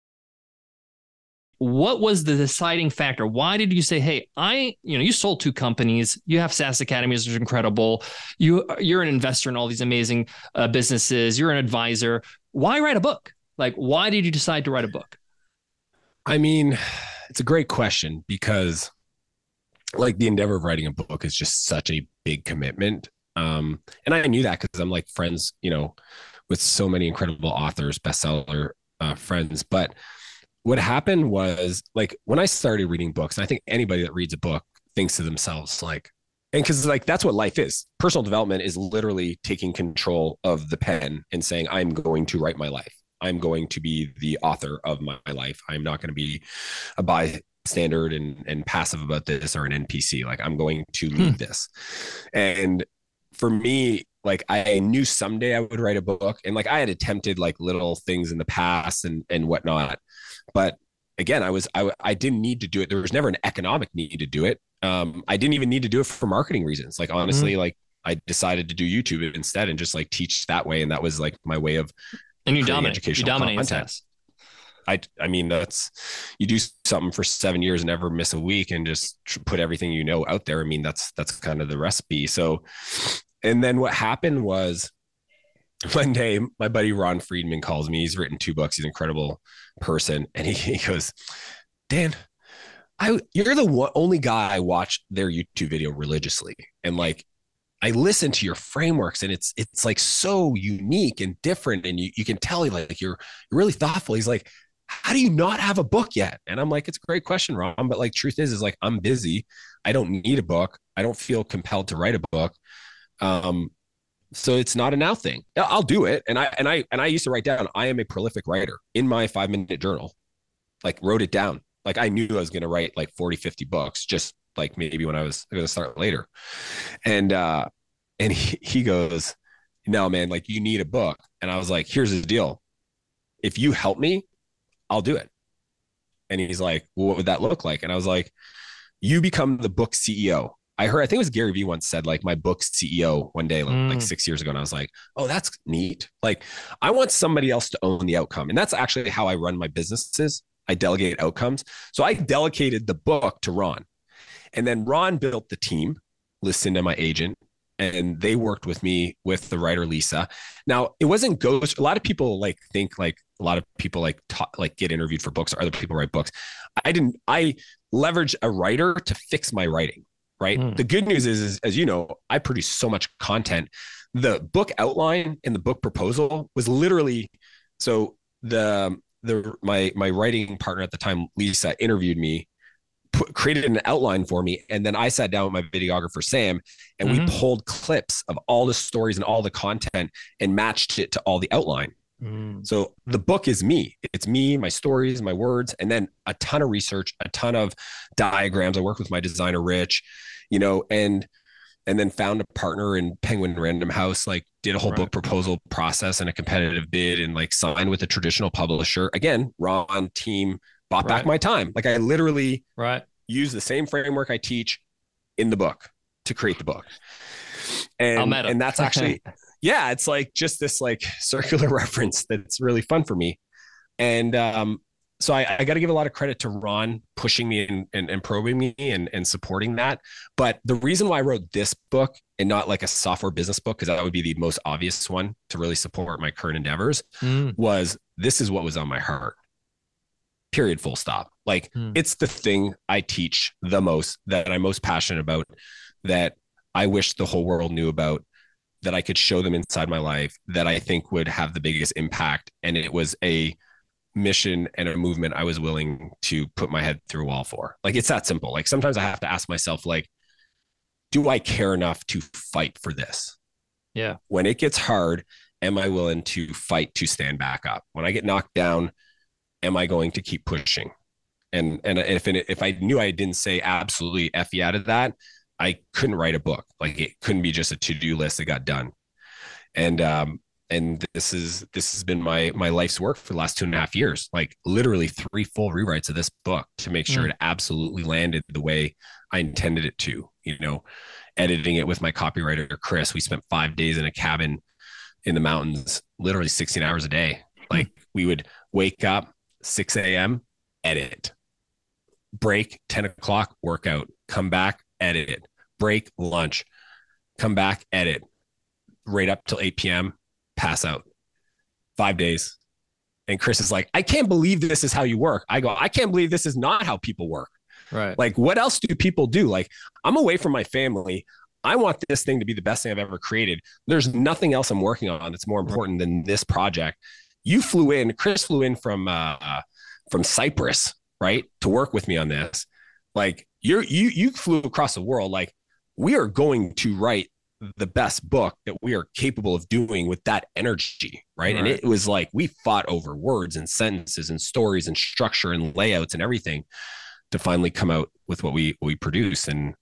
What was the deciding factor? Why did you say, hey, I, you know, you sold two companies, you have SaaS Academies, which is incredible. You, you're an investor in all these amazing uh, businesses. You're an advisor. Why write a book? Like, why did you decide to write a book? I mean, it's a great question because like the endeavor of writing a book is just such a big commitment. Um, and I knew that because I'm like friends, you know, with so many incredible authors, bestseller uh, friends. But what happened was like when I started reading books, and I think anybody that reads a book thinks to themselves like, and because like that's what life is. Personal development is literally taking control of the pen and saying, I'm going to write my life. I'm going to be the author of my life. I'm not going to be a bystander and, and passive about this or an N P C. Like I'm going to lead hmm. this. And for me, like I knew someday I would write a book, and like I had attempted like little things in the past and, and whatnot. But again, I was, I, I didn't need to do it. There was never an economic need to do it. Um, I didn't even need to do it for marketing reasons. Like honestly, mm-hmm. like I decided to do YouTube instead and just like teach that way. And that was like my way of And you dominate. You dominate SaaS. I, I mean, that's, you do something for seven years and never miss a week and just put everything you know out there. I mean, that's, that's kind of the recipe. So, and then what happened was one day, my buddy Ron Friedman calls me. He's written two books. He's an incredible person. And he, he goes, Dan, I, you're the one, only guy I watch their YouTube video religiously. And like, I listen to your frameworks and it's, it's like so unique and different. And you, you can tell like you're, you're really thoughtful. He's like, how do you not have a book yet? And I'm like, it's a great question, Ron. But like, truth is, is like, I'm busy. I don't need a book. I don't feel compelled to write a book. Um, so it's not a now thing. I'll do it. And I, and I, and I used to write down, I am a prolific writer in my five minute journal, like wrote it down. Like I knew I was going to write like forty, fifty books, just like maybe when I was going to start later. And, uh, and he, he goes, no, man, like you need a book. And I was like, here's the deal. If you help me, I'll do it. And he's like, well, what would that look like? And I was like, you become the book C E O. I heard, I think it was Gary Vee once said like my book's C E O one day, like, mm. like six years ago. And I was like, oh, that's neat. Like I want somebody else to own the outcome. And that's actually how I run my businesses. I delegate outcomes. So I delegated the book to Ron, and then Ron built the team, listened to my agent, and they worked with me with the writer, Lisa. Now it wasn't ghost. A lot of people like think like a lot of people like talk, like get interviewed for books or other people write books. I didn't, I leveraged a writer to fix my writing. right? Mm. The good news is, is, as you know, I produce so much content. The book outline and the book proposal was literally, so the, the, my, my writing partner at the time, Lisa, interviewed me, put, created an outline for me. And then I sat down with my videographer, Sam, and mm-hmm. we pulled clips of all the stories and all the content and matched it to all the outline. Mm. So the book is me. It's me, my stories, my words, and then a ton of research, a ton of diagrams. I work with my designer, Rich, you know, and and then found a partner in Penguin Random House, like did a whole right. book proposal process and a competitive bid and like signed with a traditional publisher. Again, Ron team bought right. back my time. Like I literally right. use the same framework I teach in the book to create the book. And, and that's actually, yeah, it's like just this like circular reference that's really fun for me. And um, so I, I got to give a lot of credit to Ron pushing me and, and, and probing me and, and supporting that. But the reason why I wrote this book and not like a software business book, because that would be the most obvious one to really support my current endeavors, mm. was this is what was on my heart. Period, full stop. Like mm. it's the thing I teach the most, that I'm most passionate about, that I wish the whole world knew about, that I could show them inside my life, that I think would have the biggest impact. And it was a mission and a movement I was willing to put my head through a wall for. Like, it's that simple. Like sometimes I have to ask myself, like, do I care enough to fight for this? Yeah. When it gets hard, am I willing to fight to stand back up? When I get knocked down, am I going to keep pushing? And, and if, if I knew I didn't say absolutely F yeah to that, I couldn't write a book. Like it couldn't be just a to-do list that got done. And, um, and this is, this has been my, my life's work for the last two and a half years, like literally three full rewrites of this book to make sure mm. it absolutely landed the way I intended it to, you know, editing it with my copywriter, Chris. We spent five days in a cabin in the mountains, literally sixteen hours a day. Like mm. we would wake up six a.m., edit, break, ten o'clock, workout, come back, edit it, break, lunch, come back, edit, right up till eight p.m., pass out. Five days. And Chris is like, I can't believe this is how you work. I go, I can't believe this is not how people work. Right. Like, what else do people do? Like, I'm away from my family. I want this thing to be the best thing I've ever created. There's nothing else I'm working on that's more important than this project. You flew in, Chris flew in from uh, from Cyprus, right, to work with me on this. Like, you're you you flew across the world. Like, we are going to write the best book that we are capable of doing with that energy, right? right? And it was like we fought over words and sentences and stories and structure and layouts and everything to finally come out with what we what we produce. And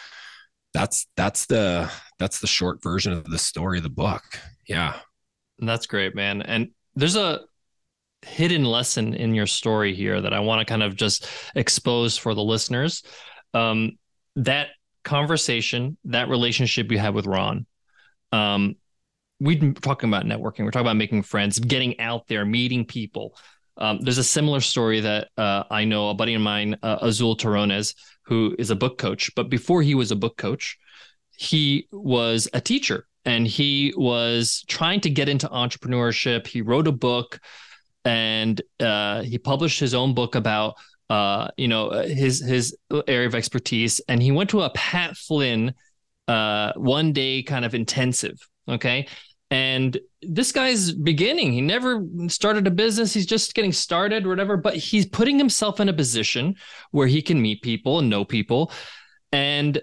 that's that's the that's the short version of the story of the book. Yeah, that's great, man. And there's a hidden lesson in your story here that I want to kind of just expose for the listeners. Um, that conversation, that relationship you had with Ron, um, we've been talking about networking. We're talking about making friends, getting out there, meeting people. Um, there's a similar story that uh, I know a buddy of mine, uh, Azul Torones, who is a book coach. But before he was a book coach, he was a teacher and he was trying to get into entrepreneurship. He wrote a book and uh, he published his own book about uh, you know, his his area of expertise. And he went to a Pat Flynn uh, one day kind of intensive. Okay. And this guy's beginning. He never started a business. He's just getting started or whatever, but he's putting himself in a position where he can meet people and know people. And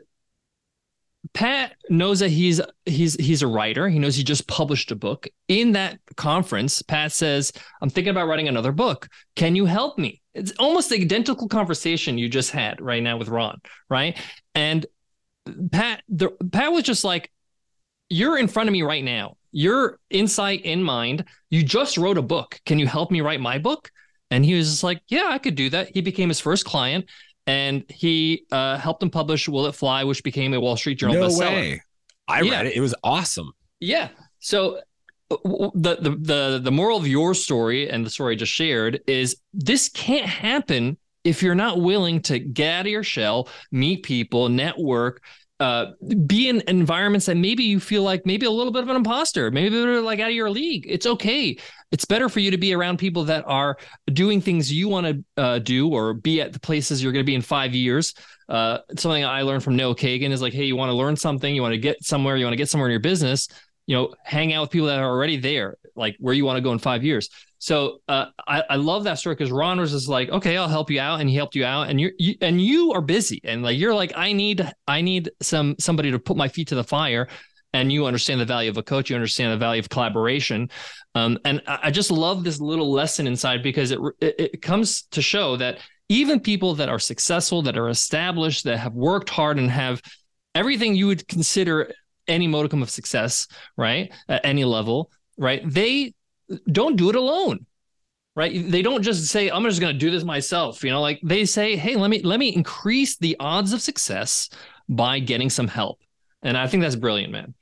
Pat knows that he's he's he's a writer. He knows he just published a book. In that conference, Pat says, I'm thinking about writing another book. Can you help me? It's almost the identical conversation you just had right now with Ron, right? And Pat, the, Pat was just like, you're in front of me right now. Your insight in mind. You just wrote a book. Can you help me write my book? And he was just like, yeah, I could do that. He became his first client. And he uh, helped him publish Will It Fly, which became a Wall Street Journal no bestseller. Way. I yeah. read it. It was awesome. Yeah. So the, the the the moral of your story and the story I just shared is this can't happen if you're not willing to get out of your shell, meet people, network, uh, be in environments that maybe you feel like maybe a little bit of an imposter, maybe they're like out of your league. It's okay. It's better for you to be around people that are doing things you want to uh, do or be at the places you're going to be in five years uh, something I learned from Noah Kagan is like, hey, you want to learn something, you want to get somewhere, you want to get somewhere in your business, you know, hang out with people that are already there, like where you want to go in five years. So uh, I, I love that story because Ron was just like, okay, I'll help you out, and he helped you out, and you're you, and you are busy, and like you're like, I need I need some somebody to put my feet to the fire, and you understand the value of a coach, you understand the value of collaboration, um, and I just love this little lesson inside because it, it it comes to show that even people that are successful, that are established, that have worked hard and have everything you would consider any modicum of success, right, at any level, right, they don't do it alone, right? They don't just say, I'm just going to do this myself. You know, like they say, hey, let me, let me increase the odds of success by getting some help. And I think that's brilliant, man.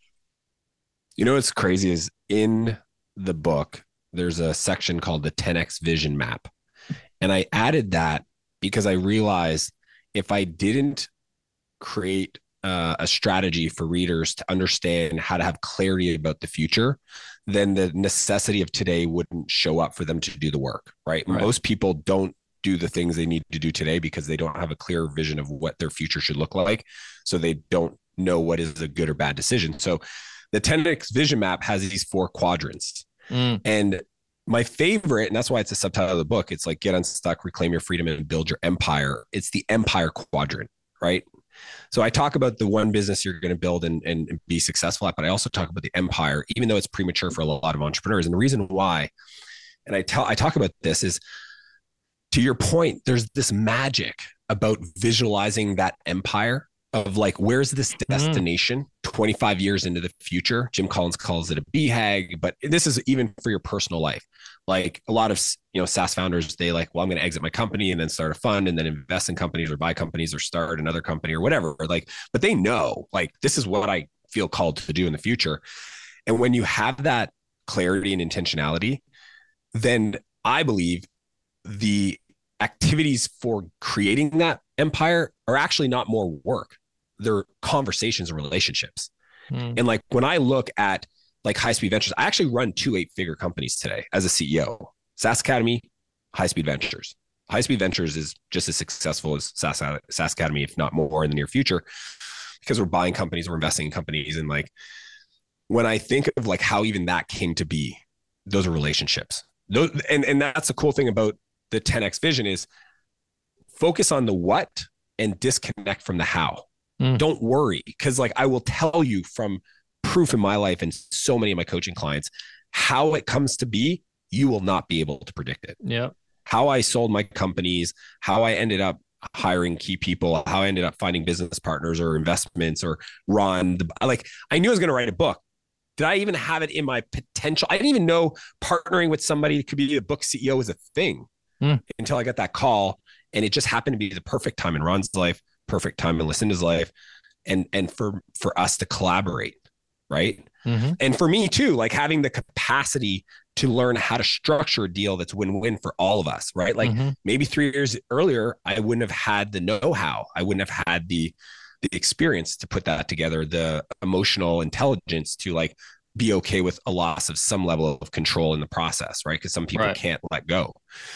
You know, what's crazy is in the book, there's a section called the ten X vision map. And I added that because I realized if I didn't create uh, a strategy for readers to understand how to have clarity about the future, then the necessity of today wouldn't show up for them to do the work, right? right? Most people don't do the things they need to do today because they don't have a clear vision of what their future should look like. So they don't know what is a good or bad decision. So the ten X vision map has these four quadrants. Mm. And my favorite, and that's why it's a subtitle of the book, it's like Get Unstuck, Reclaim Your Freedom, and Build Your Empire. It's the empire quadrant, right? So I talk about the one business you're going to build and, and, and be successful at, but I also talk about the empire, even though it's premature for a lot of entrepreneurs. And the reason why, and I tell, I talk about this is, to your point, there's this magic about visualizing that empire of like, where's this destination twenty-five years into the future? Jim Collins calls it a B HAG, but this is even for your personal life. Like a lot of, you know, SaaS founders, they like, well, I'm going to exit my company and then start a fund and then invest in companies or buy companies or start another company or whatever. Like, but they know like, this is what I feel called to do in the future. And when you have that clarity and intentionality, then I believe the activities for creating that empire are actually not more work. They're conversations and relationships. Mm. And like, when I look at like High Speed Ventures, I actually run two eight figure companies today as a C E O, SaaS Academy, High Speed Ventures. High Speed Ventures is just as successful as SaaS, SaaS Academy, if not more in the near future, because we're buying companies, we're investing in companies. And like, when I think of like how even that came to be, those are relationships. Those, and, and that's the cool thing about the ten X vision is focus on the what and disconnect from the how. Mm. Don't worry. Cause like, I will tell you from proof in my life and so many of my coaching clients, how it comes to be, you will not be able to predict it. Yeah. How I sold my companies, how I ended up hiring key people, how I ended up finding business partners or investments or run the, like, I knew I was going to write a book. Did I even have it in my potential? I didn't even know partnering with somebody that could be a book C E O is a thing mm. until I got that call. And it just happened to be the perfect time in Ron's life, perfect time in Lucinda's life. And, and for, for us to collaborate. Right. Mm-hmm. And for me too, like having the capacity to learn how to structure a deal that's win-win for all of us. Right. Like mm-hmm. maybe three years earlier, I wouldn't have had the know-how. I wouldn't have had the, the experience to put that together, the emotional intelligence to like be okay with a loss of some level of control in the process. Right. Because some people right. can't let go.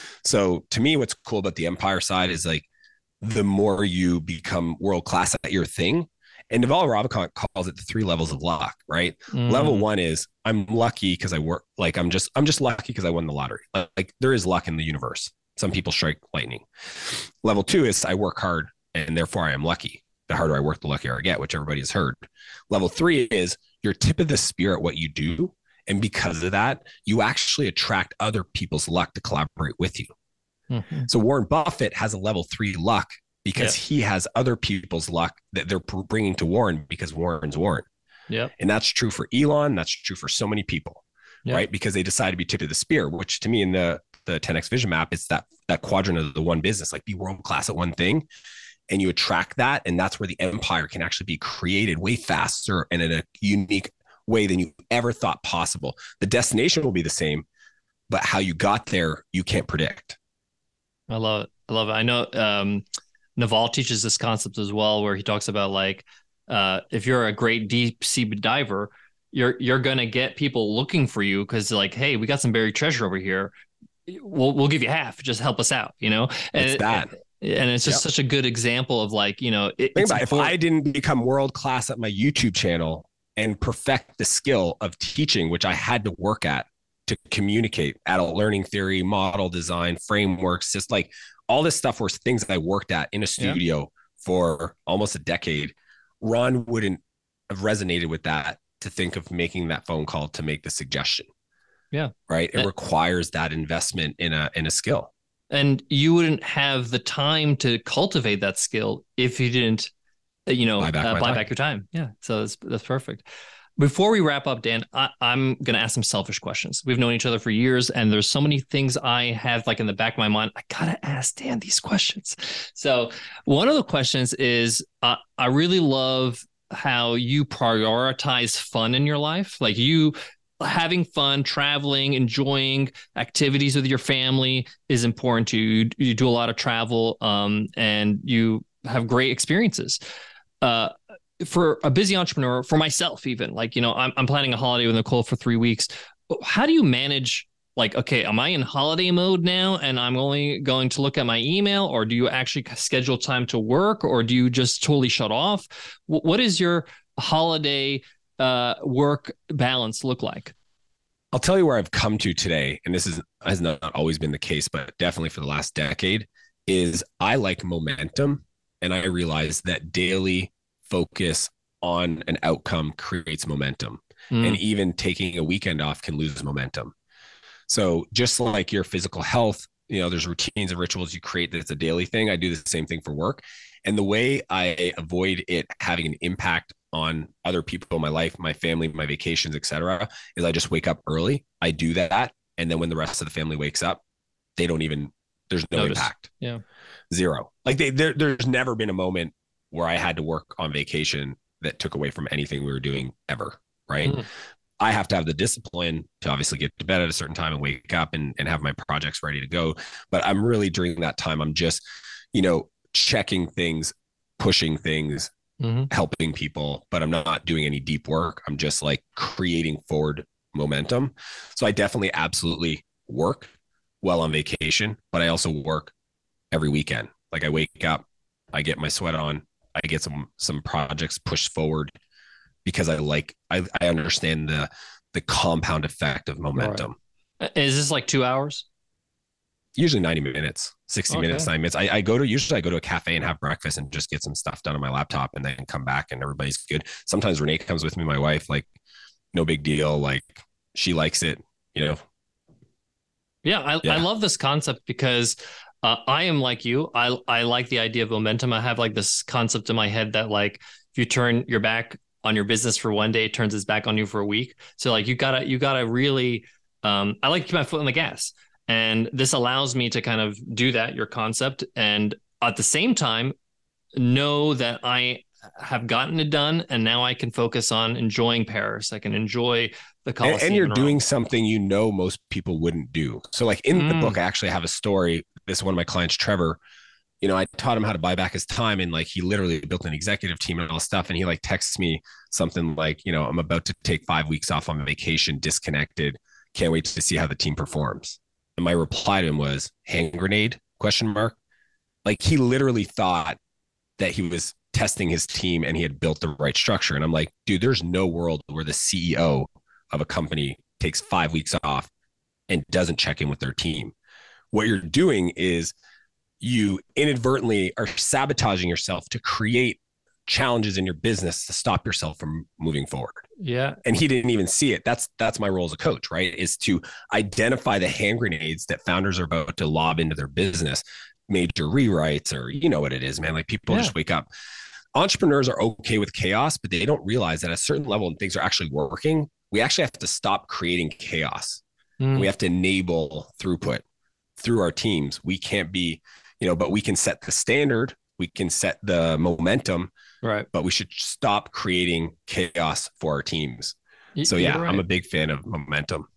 So to me, what's cool about the empire side is like, the more you become world-class at your thing. And Naval Ravikant calls it the three levels of luck, right? Mm. Level one is I'm lucky because I work, like I'm just, I'm just lucky because I won the lottery. Like, like there is luck in the universe. Some people strike lightning. Level two is I work hard and therefore I am lucky. The harder I work, the luckier I get, which everybody has heard. Level three is you're tip of the spear at what you do. And because of that, you actually attract other people's luck to collaborate with you. Mm-hmm. So Warren Buffett has a level three luck because yeah. he has other people's luck that they're bringing to Warren because Warren's Warren. Yeah. And that's true for Elon. That's true for so many people, yep. right? Because they decide to be tip of the spear, which to me in the, the ten X vision map, it's that, that quadrant of the one business, like be world-class at one thing. And you attract that. And that's where the empire can actually be created way faster and in a unique way than you ever thought possible. The destination will be the same, but how you got there, you can't predict. I love it. I love it. I know um, Naval teaches this concept as well, where he talks about like, uh, if you're a great deep sea diver, you're, you're going to get people looking for you because like, hey, we got some buried treasure over here. We'll, we'll give you half, just help us out, you know? And it's that. And it's just Yep. such a good example of like, you know, it, Think it's about it. If important. I didn't become world class at my YouTube channel and perfect the skill of teaching, which I had to work at to communicate adult learning theory, model design, frameworks, just like all this stuff were things that I worked at in a studio yeah. for almost a decade. Ron wouldn't have resonated with that to think of making that phone call to make the suggestion. Yeah. Right. It that, requires that investment in a, in a skill. And you wouldn't have the time to cultivate that skill if you didn't, you know, buy back, uh, buy back your time. Yeah. So that's, that's perfect. Before we wrap up, Dan, I, I'm going to ask some selfish questions. We've known each other for years, and there's so many things I have like in the back of my mind. I got to ask Dan these questions. So one of the questions is, uh, I really love how you prioritize fun in your life. Like you having fun, traveling, enjoying activities with your family is important to you. You do a lot of travel, um, and you have great experiences. Uh, For a busy entrepreneur, for myself, even like, you know, I'm, I'm planning a holiday with Nicole for three weeks. How do you manage like, okay, am I in holiday mode now and I'm only going to look at my email, or do you actually schedule time to work, or do you just totally shut off? What is your holiday uh, work balance look like? I'll tell you where I've come to today. And this is, has not always been the case, but definitely for the last decade is I like momentum. And I realize that daily focus on an outcome creates momentum. Mm. And even taking a weekend off can lose momentum. So just like your physical health, you know, there's routines and rituals you create that's a daily thing. I do the same thing for work. And the way I avoid it having an impact on other people in my life, my family, my vacations, et cetera, is I just wake up early. I do that. And then when the rest of the family wakes up, they don't even, there's no Notice. impact. Yeah. Zero. Like they, there, there's never been a moment where I had to work on vacation that took away from anything we were doing ever. Right. Mm. I have to have the discipline to obviously get to bed at a certain time and wake up and, and have my projects ready to go. But I'm really during that time, I'm just, you know, checking things, pushing things, mm-hmm. helping people, but I'm not doing any deep work. I'm just like creating forward momentum. So I definitely absolutely work well on vacation, but I also work every weekend. Like I wake up, I get my sweat on, I get some, some projects pushed forward because I like, I, I understand the, the compound effect of momentum. Right. Is this like two hours? Usually ninety minutes, sixty okay. minutes, ninety minutes. I, I go to, usually I go to a cafe and have breakfast and just get some stuff done on my laptop and then come back and everybody's good. Sometimes Renee comes with me, my wife, like no big deal. Like she likes it, you know? Yeah. I, yeah. I love this concept because uh, I am like you. I, I like the idea of momentum. I have like this concept in my head that like, if you turn your back on your business for one day, it turns its back on you for a week. So like you gotta, you gotta really, um, I like to keep my foot on the gas. And this allows me to kind of do that, your concept. And at the same time, know that I have gotten it done. And now I can focus on enjoying Paris. I can enjoy the Colosseum. And, and you're doing something, you know, most people wouldn't do. So like in mm. the book, I actually have a story. This is one of my clients, Trevor, you know, I taught him how to buy back his time, and like, he literally built an executive team and all this stuff. And he like texts me something like, you know, I'm about to take five weeks off on vacation, disconnected. Can't wait to see how the team performs. And my reply to him was hand grenade question mark. Like he literally thought that he was testing his team and he had built the right structure. And I'm like, dude, there's no world where the C E O of a company takes five weeks off and doesn't check in with their team. What you're doing is you inadvertently are sabotaging yourself to create challenges in your business to stop yourself from moving forward. Yeah. And he didn't even see it. That's, that's my role as a coach, right? Is to identify the hand grenades that founders are about to lob into their business, major rewrites, or you know what it is, man. Like people yeah. just wake up. Entrepreneurs are okay with chaos, but they don't realize that at a certain level and things are actually working, we actually have to stop creating chaos. Mm. We have to enable throughput through our teams. We can't be, you know, but we can set the standard, we can set the momentum, right? But we should stop creating chaos for our teams. So yeah, right. I'm a big fan of momentum.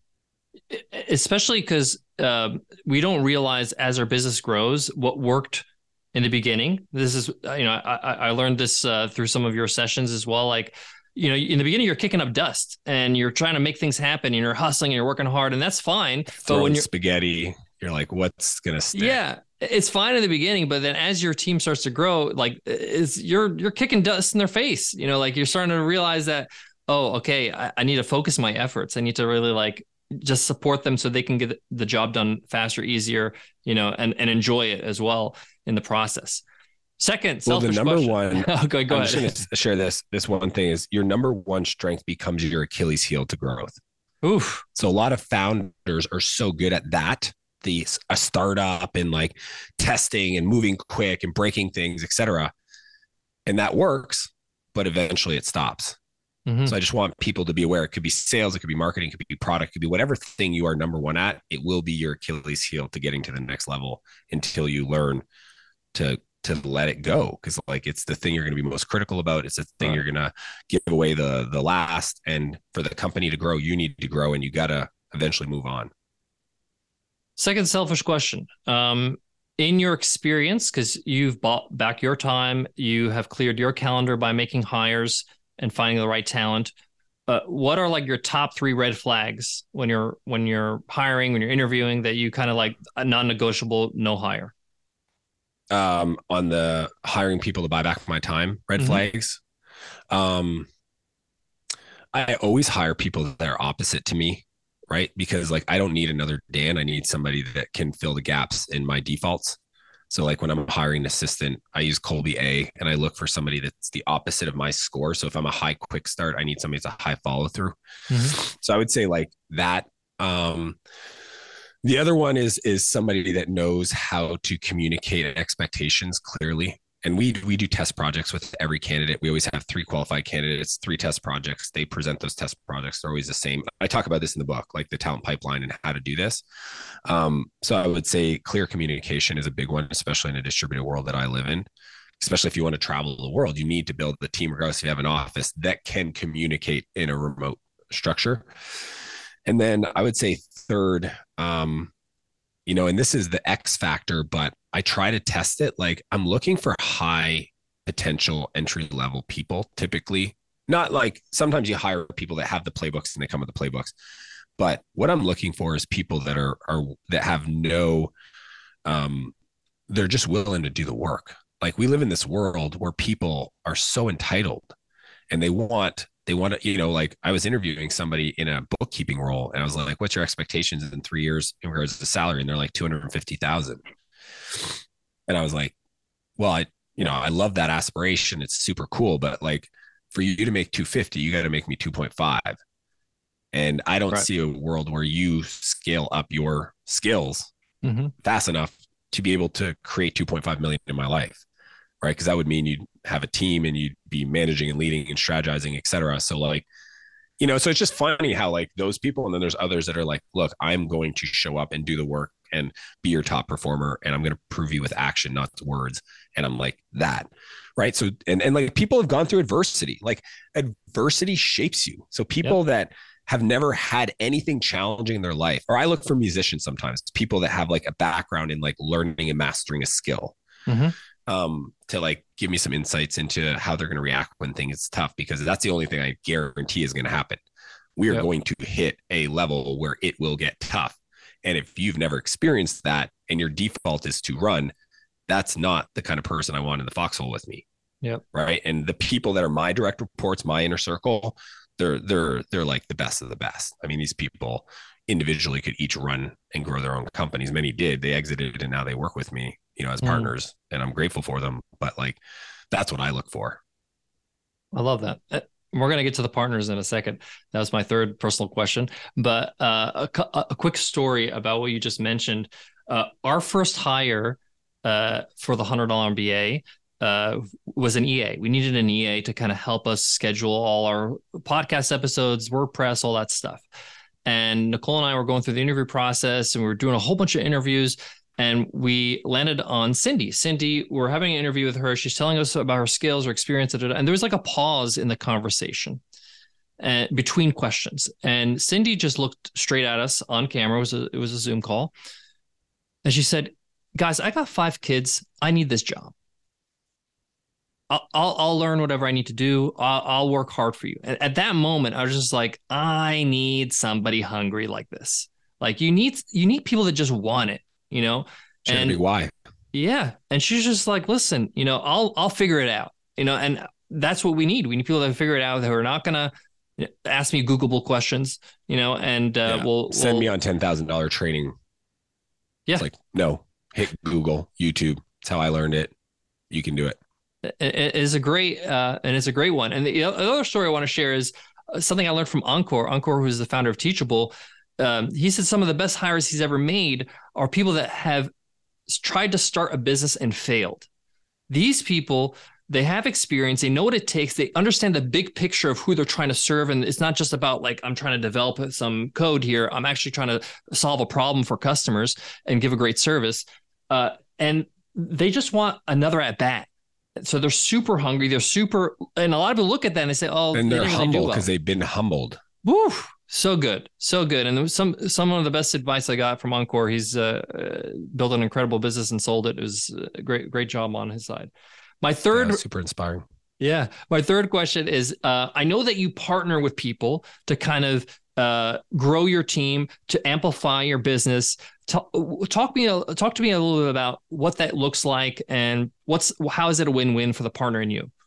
Especially because uh, we don't realize as our business grows what worked in the beginning. This is, you know, I, I learned this uh, through some of your sessions as well. Like, you know, in the beginning, you're kicking up dust and you're trying to make things happen and you're hustling and you're working hard, and that's fine. Throwing but when you're spaghetti, you're like, what's going to stick? Yeah. it's fine in the beginning, but then as your team starts to grow, like is you're you're kicking dust in their face. You know, like you're starting to realize that, oh, okay, I, I need to focus my efforts. I need to really like just support them so they can get the job done faster, easier, you know, and, and enjoy it as well in the process. Second, well, the number question. one, oh, go, go I'm ahead. just going to share this. This one thing is your number one strength becomes your Achilles heel to growth. Oof. So a lot of founders are so good at that. The a startup and like testing and moving quick and breaking things, et cetera. And that works, but eventually it stops. Mm-hmm. So I just want people to be aware. It could be sales, it could be marketing, it could be product, it could be whatever thing you are number one at. It will be your Achilles heel to getting to the next level until you learn to to let it go. Because like it's the thing you're going to be most critical about. It's the thing right. you're going to give away the the last. And for the company to grow, you need to grow, and you got to eventually move on. Second selfish question. Um, in your experience, because you've bought back your time, you have cleared your calendar by making hires and finding the right talent. Uh, what are like your top three red flags when you're when you're hiring, when you're interviewing, that you kind of like a non-negotiable, no hire? Um, on the hiring people to buy back my time, red mm-hmm. flags. Um, I always hire people that are opposite to me. Right? Because like, I don't need another Dan. I need somebody that can fill the gaps in my defaults. So like when I'm hiring an assistant, I use Kolbe A, and I look for somebody that's the opposite of my score. So if I'm a high quick start, I need somebody that's a high follow through. Mm-hmm. So I would say like that. Um, the other one is, is somebody that knows how to communicate expectations clearly. And we we do test projects with every candidate. We always have three qualified candidates, three test projects. They present those test projects. They're always the same. I talk about this in the book, like the talent pipeline and how to do this. Um, so I would say clear communication is a big one, especially in a distributed world that I live in. Especially if you want to travel the world, you need to build the team, regardless if you have an office, that can communicate in a remote structure. And then I would say third, um, you know, and this is the X factor, but I try to test it. Like I'm looking for high potential entry level people, typically. Not like sometimes you hire people that have the playbooks and they come with the playbooks. But what I'm looking for is people that are, are that have no, um, they're just willing to do the work. Like we live in this world where people are so entitled and they want, they want to, you know, like I was interviewing somebody in a bookkeeping role and I was like, what's your expectations in three years in regards to salary? And they're like two hundred fifty thousand. And I was like, well, I, you know, I love that aspiration. It's super cool, but like for you to make two fifty, you got to make me two point five. And I don't right. see a world where you scale up your skills mm-hmm. fast enough to be able to create two point five million in my life. Right. Cause that would mean you'd have a team and you'd be managing and leading and strategizing, et cetera. So like, you know, so it's just funny how like those people, and then there's others that are like, look, I'm going to show up and do the work and be your top performer. And I'm going to prove you with action, not words. And I'm like that. Right. So, and, and like people have gone through adversity, like adversity shapes you. So people yep. that have never had anything challenging in their life, or I look for musicians sometimes, people that have like a background in like learning and mastering a skill. Mm-hmm. Um, to like give me some insights into how they're going to react when things tough, because that's the only thing I guarantee is going to happen. We are yep. going to hit a level where it will get tough. And if you've never experienced that and your default is to run, that's not the kind of person I want in the foxhole with me. Yep. Right. And the people that are my direct reports, my inner circle, they're, they're, they're like the best of the best. I mean, these people individually could each run and grow their own companies. Many did, they exited and now they work with me, you know, as partners, mm. and I'm grateful for them. But like, that's what I look for. I love that. We're going to get to the partners in a second. That was my third personal question, but uh, a, a quick story about what you just mentioned. Uh, our first hire uh, for the one hundred dollar M B A uh, was an E A. We needed an E A to kind of help us schedule all our podcast episodes, WordPress, all that stuff. And Nicole and I were going through the interview process, and we were doing a whole bunch of interviews, and we landed on Cindy. Cindy, we're having an interview with her. She's telling us about her skills, her experience, and there was like a pause in the conversation uh, between questions. And Cindy just looked straight at us on camera. It was a, it was a Zoom call. And she said, guys, I got five kids. I need this job. I'll, I'll, I'll learn whatever I need to do. I'll, I'll work hard for you. At, at that moment, I was just like, I need somebody hungry like this. Like you need, you need people that just want it, you know? And why? Yeah. And she's just like, listen, you know, I'll, I'll figure it out, you know, and that's what we need. We need people that figure it out, that are not going to ask me Googleable questions, you know, and uh, yeah. we'll send we'll, me on ten thousand dollars training. Yeah. It's like, no, hit Google, YouTube. That's how I learned it. You can do it. It is a great, uh, and it's a great one. And the other story I want to share is something I learned from Encore. Encore, who is the founder of Teachable. Um, he said some of the best hires he's ever made are people that have tried to start a business and failed. These people, they have experience, they know what it takes, they understand the big picture of who they're trying to serve. And it's not just about like, I'm trying to develop some code here. I'm actually trying to solve a problem for customers and give a great service. Uh, and they just want another at bat. So they're super hungry. They're super, and a lot of people look at that and they say, oh, and they're they humble because well. they've been humbled. Woo. So good. So good. And there was some, some of the best advice I got from Encore. He's uh, built an incredible business and sold it. It was a great, great job on his side. My third, yeah, super inspiring. Yeah. My third question is, uh, I know that you partner with people to kind of uh, grow your team, to amplify your business. Talk, talk me, talk to me a little bit about what that looks like and what's, how is it a win-win for the partner and you?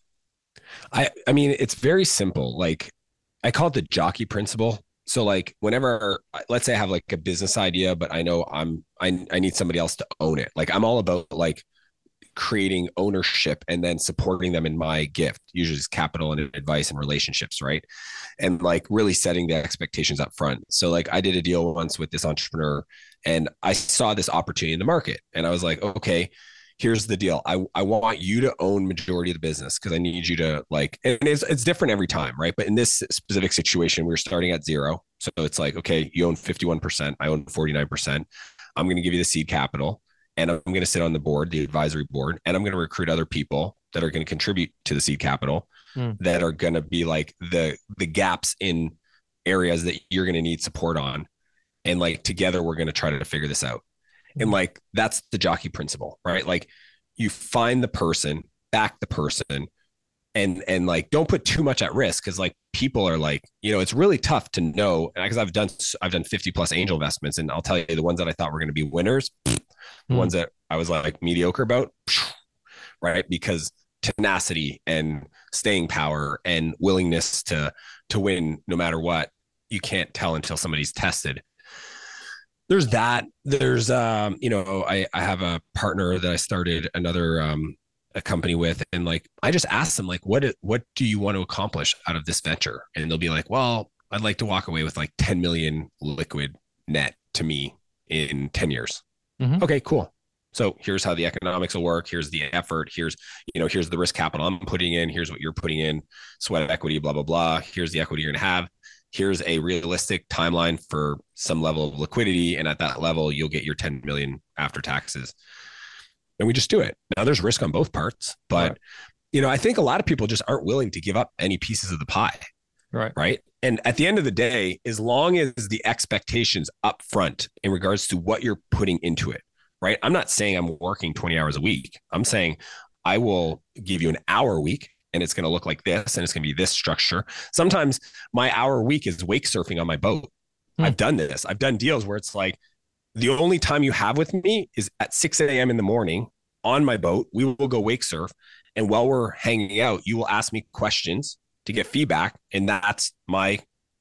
I, I mean, it's very simple. Like I call it the jockey principle. So like whenever, let's say I have like a business idea, but I know I'm, I, I need somebody else to own it. Like I'm all about like creating ownership and then supporting them in my gift, usually is capital and advice and relationships. Right. And like really setting the expectations up front. So like I did a deal once with this entrepreneur and I saw this opportunity in the market and I was like, okay, here's the deal. I, I want you to own majority of the business because I need you to like, and it's, it's different every time, right? But in this specific situation, we we're starting at zero. So it's like, okay, you own fifty-one percent, I own forty-nine percent. I'm going to give you the seed capital and I'm going to sit on the board, the advisory board, and I'm going to recruit other people that are going to contribute to the seed capital mm. that are going to be like the, the gaps in areas that you're going to need support on. And like, together, we're going to try to figure this out. And like, that's the jockey principle, right? Like you find the person, back the person and, and like, don't put too much at risk. Cause like people are like, you know, it's really tough to know. And cause I've done, I've done fifty plus angel investments and I'll tell you the ones that I thought were going to be winners, the mm. ones that I was like mediocre about, right? Because tenacity and staying power and willingness to, to win no matter what, you can't tell until somebody's tested. There's that. There's, um, you know, I, I have a partner that I started another um, a company with, and like I just asked them, like, what what do you want to accomplish out of this venture? And they'll be like, well, I'd like to walk away with like ten million liquid net to me in ten years. Mm-hmm. Okay, cool. So here's how the economics will work. Here's the effort. Here's, you know, here's the risk capital I'm putting in. Here's what you're putting in, sweat equity, blah blah blah. Here's the equity you're gonna have. Here's a realistic timeline for some level of liquidity. And at that level, you'll get your ten million after taxes. And we just do it. Now there's risk on both parts, but right. you know, I think a lot of people just aren't willing to give up any pieces of the pie. Right. Right. And at the end of the day, as long as the expectations up front in regards to what you're putting into it, right? I'm not saying I'm working twenty hours a week. I'm saying I will give you an hour a week. And it's going to look like this, and it's going to be this structure. Sometimes my hour a week is wake surfing on my boat. Hmm. I've done this. I've done deals where it's like the only time you have with me is at six a.m. in the morning on my boat. We will go wake surf. And while we're hanging out, you will ask me questions to get feedback. And that's my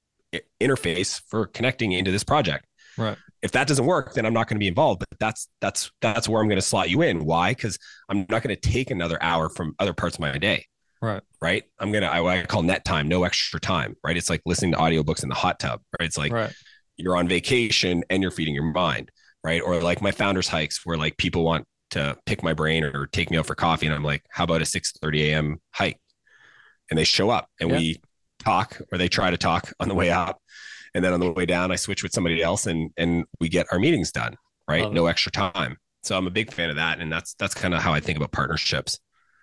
interface for connecting into this project. Right. If that doesn't work, then I'm not going to be involved, but that's, that's, that's where I'm going to slot you in. Why? Because I'm not going to take another hour from other parts of my day. Right. Right. I'm going to, I, I call net time, no extra time, right? It's like listening to audiobooks in the hot tub, right? It's like right. you're on vacation and you're feeding your mind, right? Or like my founders hikes where like people want to pick my brain or take me out for coffee. And I'm like, how about a six thirty a.m. hike? And they show up and yeah. we talk, or they try to talk on the way up. And then on the way down, I switch with somebody else and, and we get our meetings done, right? Love no it. Extra time. So I'm a big fan of that. And that's, that's kind of how I think about partnerships.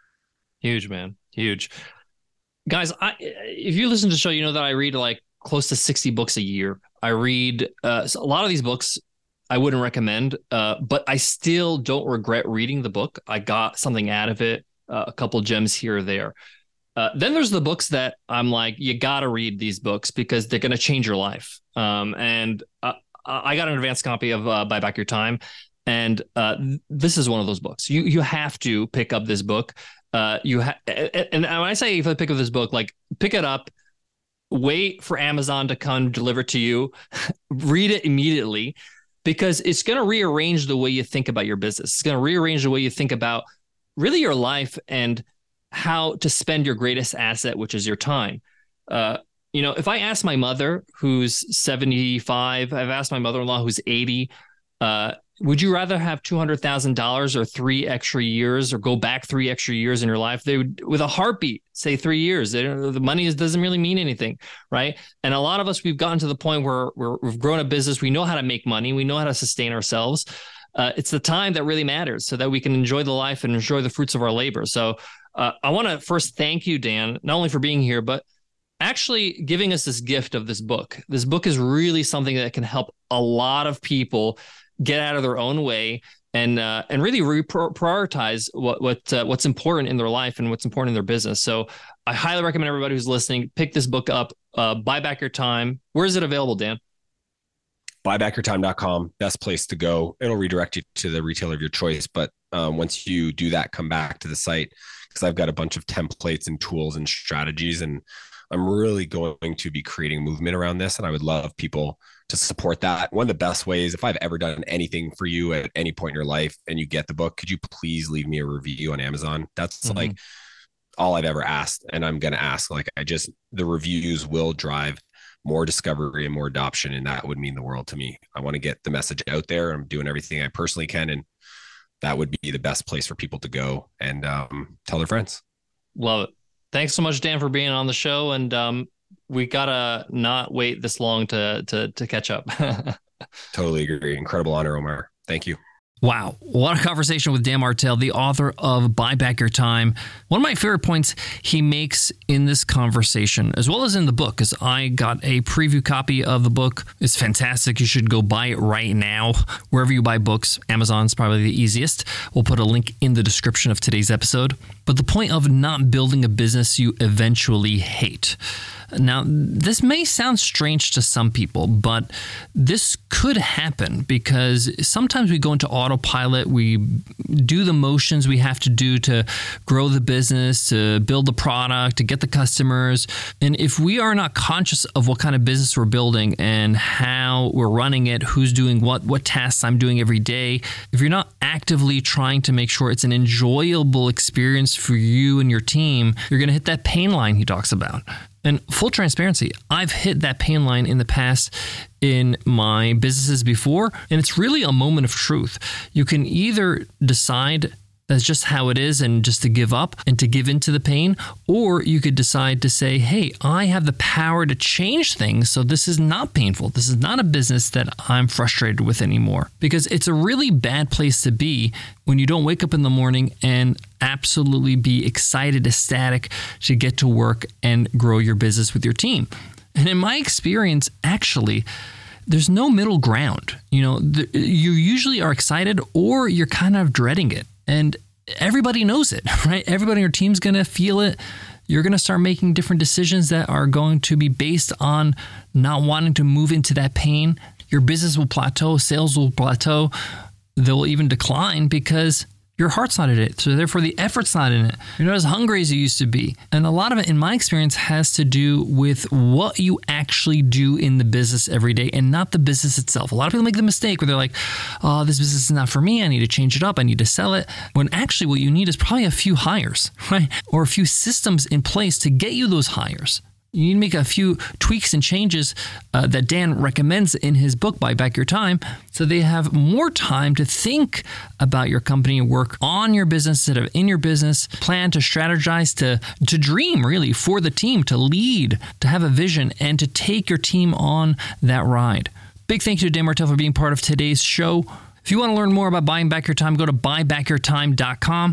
Huge, man. Huge. Guys, I, if you listen to the show, you know that I read like close to sixty books a year. I read uh, a lot of these books I wouldn't recommend, uh, but I still don't regret reading the book. I got something out of it, uh, a couple gems here or there. Uh, then there's the books that I'm like, you got to read these books because they're going to change your life. Um, and uh, I got an advanced copy of uh, Buy Back Your Time. And uh, this is one of those books. You you have to pick up this book. Uh, you ha- and when I say if I pick up this book, like pick it up, wait for Amazon to come deliver to you, read it immediately, because it's going to rearrange the way you think about your business. It's going to rearrange the way you think about really your life and how to spend your greatest asset, which is your time. Uh, you know, if I ask my mother, who's seventy-five, I've asked my mother-in-law, who's eighty, uh, would you rather have two hundred thousand dollars or three extra years, or go back three extra years in your life? They would, with a heartbeat, say three years. They don't, the money is, doesn't really mean anything, right? And a lot of us, we've gotten to the point where we're, we've grown a business. We know how to make money. We know how to sustain ourselves. Uh, it's the time that really matters, so that we can enjoy the life and enjoy the fruits of our labor. So uh, I want to first thank you, Dan, not only for being here, but actually giving us this gift of this book. This book is really something that can help a lot of people get out of their own way and uh, and really re- prioritize what what uh, what's important in their life and what's important in their business. So I highly recommend everybody who's listening, pick this book up, uh, Buy Back Your Time. Where is it available, Dan? buy back your time dot com, best place to go. It'll redirect you to the retailer of your choice. But um, once you do that, come back to the site, because I've got a bunch of templates and tools and strategies, and I'm really going to be creating movement around this. And I would love people to support that. One of the best ways, if I've ever done anything for you at any point in your life and you get the book, could you please leave me a review on Amazon? That's mm-hmm. like all I've ever asked. And I'm going to ask, like, I just, the reviews will drive more discovery and more adoption. And that would mean the world to me. I want to get the message out there. I'm doing everything I personally can. And that would be the best place for people to go and um, tell their friends. Love it. Thanks so much, Dan, for being on the show. And um, we gotta not wait this long to to to catch up. Totally agree. Incredible honor, Omar. Thank you. Wow. What a conversation with Dan Martell, the author of Buy Back Your Time. One of my favorite points he makes in this conversation, as well as in the book, because I got a preview copy of the book. It's fantastic. You should go buy it right now. Wherever you buy books, Amazon's probably the easiest. We'll put a link in the description of today's episode. But the point of not building a business you eventually hate. Now, this may sound strange to some people, but this could happen because sometimes we go into autopilot. We do the motions we have to do to grow the business, to build the product, to get the customers. And if we are not conscious of what kind of business we're building and how we're running it, who's doing what, what tasks I'm doing every day, if you're not actively trying to make sure it's an enjoyable experience for you and your team, you're going to hit that pain line he talks about. And full transparency, I've hit that pain line in the past in my businesses before, and it's really a moment of truth. You can either decide that's just how it is and just to give up and to give into the pain, or you could decide to say, hey, I have the power to change things, so this is not painful. This is not a business that I'm frustrated with anymore. Because it's a really bad place to be when you don't wake up in the morning and absolutely be excited, ecstatic to get to work and grow your business with your team. And in my experience, actually, there's no middle ground. You know, the, you usually are excited or you're kind of dreading it. And everybody knows it, right? Everybody on your team's going to feel it. You're going to start making different decisions that are going to be based on not wanting to move into that pain. Your business will plateau, sales will plateau. They'll even decline because your heart's not in it. So therefore the effort's not in it. You're not as hungry as you used to be. And a lot of it, in my experience, has to do with what you actually do in the business every day and not the business itself. A lot of people make the mistake where they're like, oh, this business is not for me. I need to change it up. I need to sell it. When actually what you need is probably a few hires, right? Or a few systems in place to get you those hires. You need to make a few tweaks and changes uh, that Dan recommends in his book, Buy Back Your Time, so they have more time to think about your company and work on your business instead of in your business, plan to strategize, to, to dream really for the team, to lead, to have a vision, and to take your team on that ride. Big thank you to Dan Martell for being part of today's show. If you want to learn more about buying back your time, go to buy back your time dot com.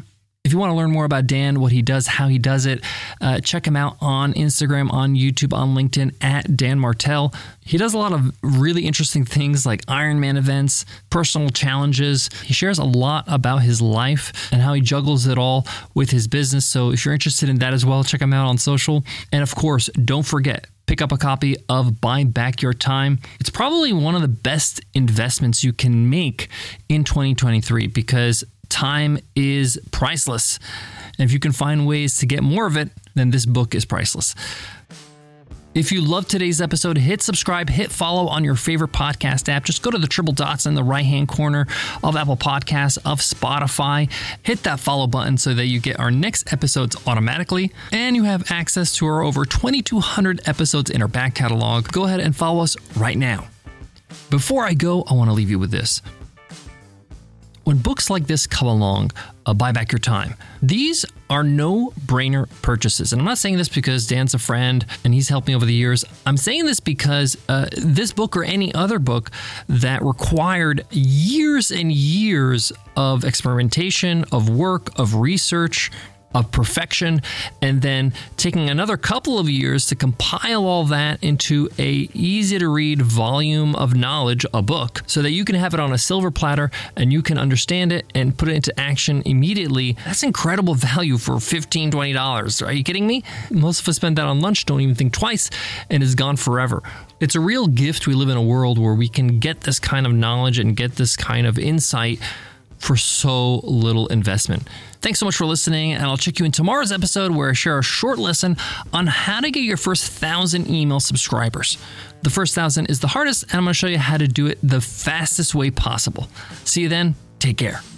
If you want to learn more about Dan, what he does, how he does it, uh, check him out on Instagram, on YouTube, on LinkedIn at Dan Martell. He does a lot of really interesting things like Ironman events, personal challenges. He shares a lot about his life and how he juggles it all with his business. So if you're interested in that as well, check him out on social. And of course, don't forget, pick up a copy of Buy Back Your Time. It's probably one of the best investments you can make in twenty twenty-three because time is priceless. And if you can find ways to get more of it, then this book is priceless. If you loved today's episode, hit subscribe, hit follow on your favorite podcast app. Just go to the triple dots in the right-hand corner of Apple Podcasts, of Spotify. Hit that follow button so that you get our next episodes automatically, and you have access to our over twenty-two hundred episodes in our back catalog. Go ahead and follow us right now. Before I go, I want to leave you with this. When books like this come along, uh, Buy Back Your Time, these are no-brainer purchases. And I'm not saying this because Dan's a friend and he's helped me over the years. I'm saying this because uh, this book or any other book that required years and years of experimentation, of work, of research, of perfection, and then taking another couple of years to compile all that into a easy to read volume of knowledge, a book, so that you can have it on a silver platter and you can understand it and put it into action immediately. That's incredible value for fifteen dollars, twenty dollars. Are you kidding me? Most of us spend that on lunch, don't even think twice, and it's gone forever. It's a real gift. We live in a world where we can get this kind of knowledge and get this kind of insight for so little investment. Thanks so much for listening, and I'll check you in tomorrow's episode where I share a short lesson on how to get your first thousand email subscribers. The first thousand is the hardest, and I'm going to show you how to do it the fastest way possible. See you then. Take care.